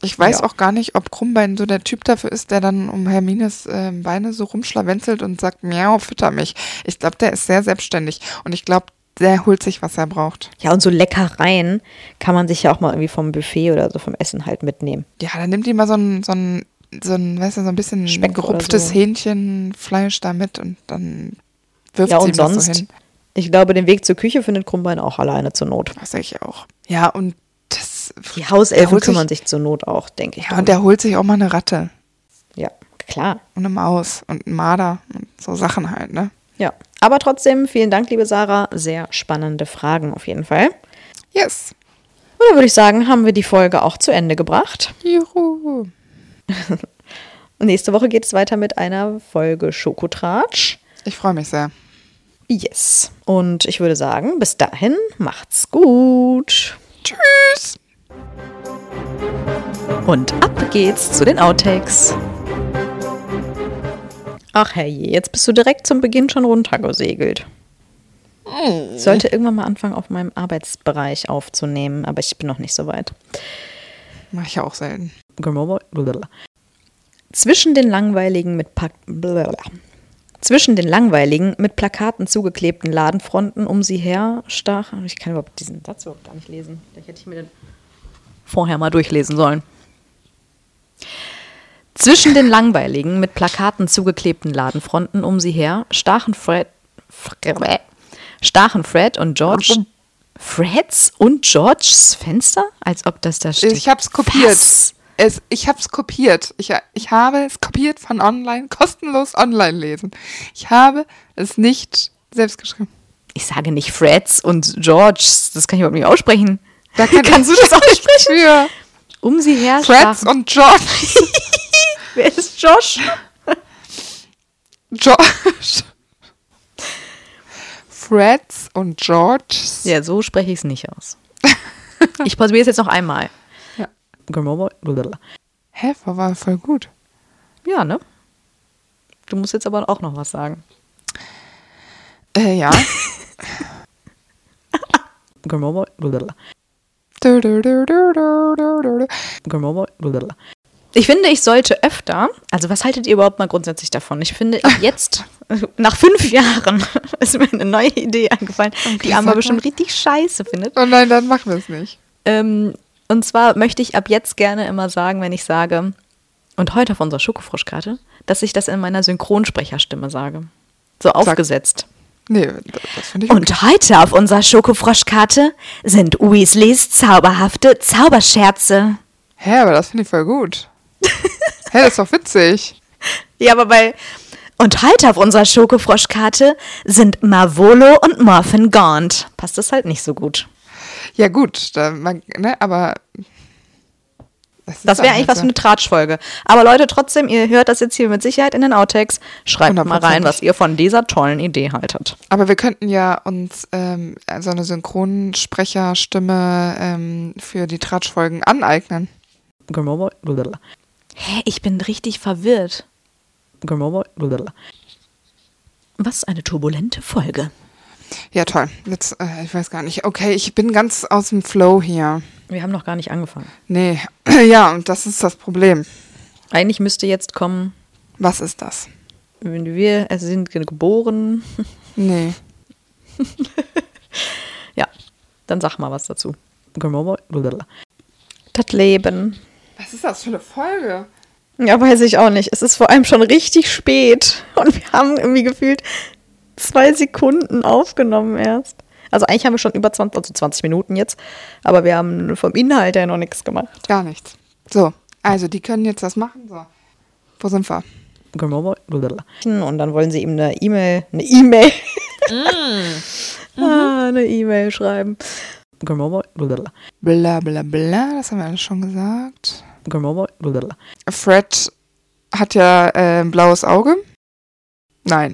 B: Ich weiß
A: Ja.
B: auch gar nicht, ob Krummbein so der Typ dafür ist, der dann um Hermines äh, Beine so rumschlawenzelt und sagt, miau, fütter mich. Ich glaube, der ist sehr selbstständig und ich glaube, der holt sich, was er braucht.
A: Ja, und so Leckereien kann man sich ja auch mal irgendwie vom Buffet oder so vom Essen halt mitnehmen.
B: Ja, dann nimmt die mal so ein, so ein, so ein, weißt du, so ein bisschen
A: Speck oder
B: gerupftes
A: so.
B: Hähnchenfleisch da mit und dann wirft
A: Ja,
B: sie
A: und
B: ihm das so
A: sonst,
B: hin.
A: ich glaube, den Weg zur Küche findet Krummbein auch alleine zur Not.
B: Das sag ich auch. Ja, und das.
A: Die
B: der
A: Hauselfen
B: holt
A: kümmern sich zur Not auch, denke ich.
B: Ja,
A: drum.
B: und der holt sich auch mal eine Ratte
A: Ja, klar.
B: und eine Maus und einen Marder und so Sachen halt, ne?
A: Ja, aber trotzdem, vielen Dank, liebe Sarah. Sehr spannende Fragen auf jeden Fall.
B: Yes.
A: Und dann würde ich sagen, haben wir die Folge auch zu Ende gebracht.
B: Juhu.
A: Und nächste Woche geht es weiter mit einer Folge Schokotratsch.
B: Ich freue mich sehr.
A: Yes. Und ich würde sagen, bis dahin, macht's gut.
B: Tschüss.
A: Und ab geht's zu den Outtakes. Ach herrje, jetzt bist du direkt zum Beginn schon runtergesegelt. Ich sollte irgendwann mal anfangen, auf meinem Arbeitsbereich aufzunehmen, aber ich bin noch nicht so weit.
B: Mach ich ja auch selten.
A: Zwischen den langweiligen mit pa Zwischen den langweiligen mit Plakaten zugeklebten Ladenfronten um sie her stach. Ich kann überhaupt diesen Satz überhaupt gar nicht lesen. Vielleicht hätte ich mir den vorher mal durchlesen sollen. Zwischen den langweiligen mit Plakaten zugeklebten Ladenfronten um sie her stachen Fred, stachen Fred und George Freds und Georges Fenster, als ob das da steht.
B: Ich hab's kopiert.
A: Was?
B: Es, ich hab's kopiert. Ich, ich habe es kopiert von online, kostenlos online lesen. Ich habe es nicht selbst geschrieben.
A: Ich sage nicht Freds und Georges, das kann ich überhaupt nicht aussprechen.
B: Da kann
A: Kannst du
B: ich
A: das aussprechen?
B: Für
A: Um sie her
B: Freds
A: stachen.
B: und George.
A: Wer ist Josh?
B: George. Freds und Georges.
A: Ja, so spreche ich es nicht aus. Ich probiere es jetzt noch einmal.
B: Ja.
A: Ja,
B: Hä, war voll gut.
A: ne? Du musst jetzt aber auch noch was sagen.
B: Äh, ja.
A: Ich finde, ich sollte öfter, also was haltet ihr überhaupt mal grundsätzlich davon? Ich finde, ab jetzt, nach fünf Jahren, ist mir eine neue Idee eingefallen, die
B: sag
A: Amma
B: mal.
A: bestimmt richtig scheiße findet.
B: Oh nein, dann machen wir es nicht.
A: Ähm, und zwar möchte ich ab jetzt gerne immer sagen, wenn ich sage, und heute auf unserer Schokofroschkarte, dass ich das in meiner Synchronsprecherstimme sage. So aufgesetzt.
B: Nee, das finde ich okay.
A: Und heute auf unserer Schokofroschkarte sind Weasleys zauberhafte Zauberscherze.
B: Hä, aber das finde ich voll gut. Hä, das ist doch witzig.
A: Ja, aber bei und heute auf unserer Schokofroschkarte sind Marvolo und Morphin Gaunt. Passt das halt nicht so gut.
B: Ja gut, da, man, ne, aber ist
A: Das
B: dann
A: wäre eigentlich
B: halt
A: was
B: so.
A: für eine Tratschfolge. Aber Leute, trotzdem, ihr hört das jetzt hier mit Sicherheit in den Outtakes. Schreibt mal rein,
B: Hundertprozentig.
A: was ihr von dieser tollen Idee haltet.
B: Aber wir könnten ja uns ähm, so eine Synchronsprecherstimme ähm, für die Tratschfolgen aneignen.
A: Hä, ich bin richtig verwirrt. Was eine turbulente Folge.
B: Ja, toll. Jetzt, äh, ich weiß gar nicht. Okay, ich bin ganz aus dem Flow hier.
A: Wir haben noch gar nicht angefangen.
B: Nee, ja, und das ist das Problem.
A: Eigentlich müsste jetzt kommen,
B: Was ist das?
A: wir sind geboren.
B: Nee.
A: Ja, dann sag mal was dazu. Das Leben.
B: Was ist das für eine Folge?
A: Ja, weiß ich auch nicht. Es ist vor allem schon richtig spät. Und wir haben irgendwie gefühlt zwei Sekunden aufgenommen erst. Also eigentlich haben wir schon über zwanzig, also zwanzig Minuten jetzt. Aber wir haben vom Inhalt her noch nichts gemacht.
B: Gar nichts. So, also die können jetzt das machen. So. Wo sind wir?
A: Und dann wollen sie ihm eine E-Mail, eine E-Mail, ah, eine E-Mail schreiben.
B: Bla bla bla, das haben wir alles schon gesagt. Fred hat ja äh, ein blaues Auge. Nein.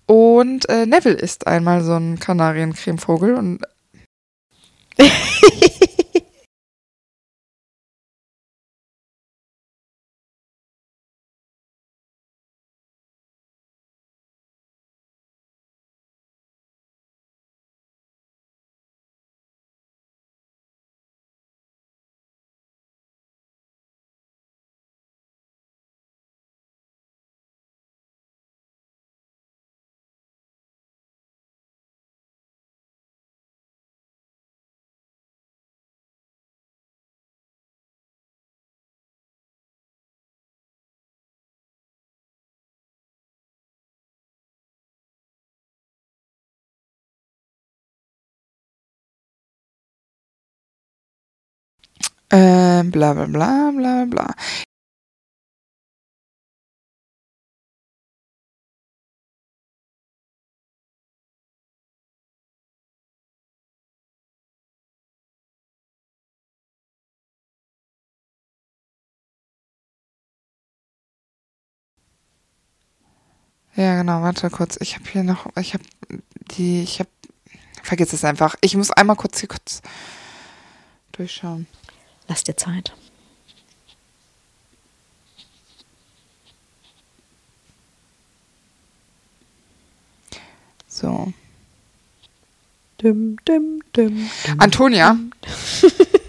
B: Und äh, Neville ist einmal so ein Kanariencremevogel und äh, bla bla bla bla bla. Ja, genau, warte kurz. Ich habe hier noch, ich habe die, ich habe, vergiss es einfach. Ich muss einmal kurz hier kurz durchschauen.
A: Lass dir Zeit.
B: So.
A: Dim, dim, dim, dim.
B: Antonia,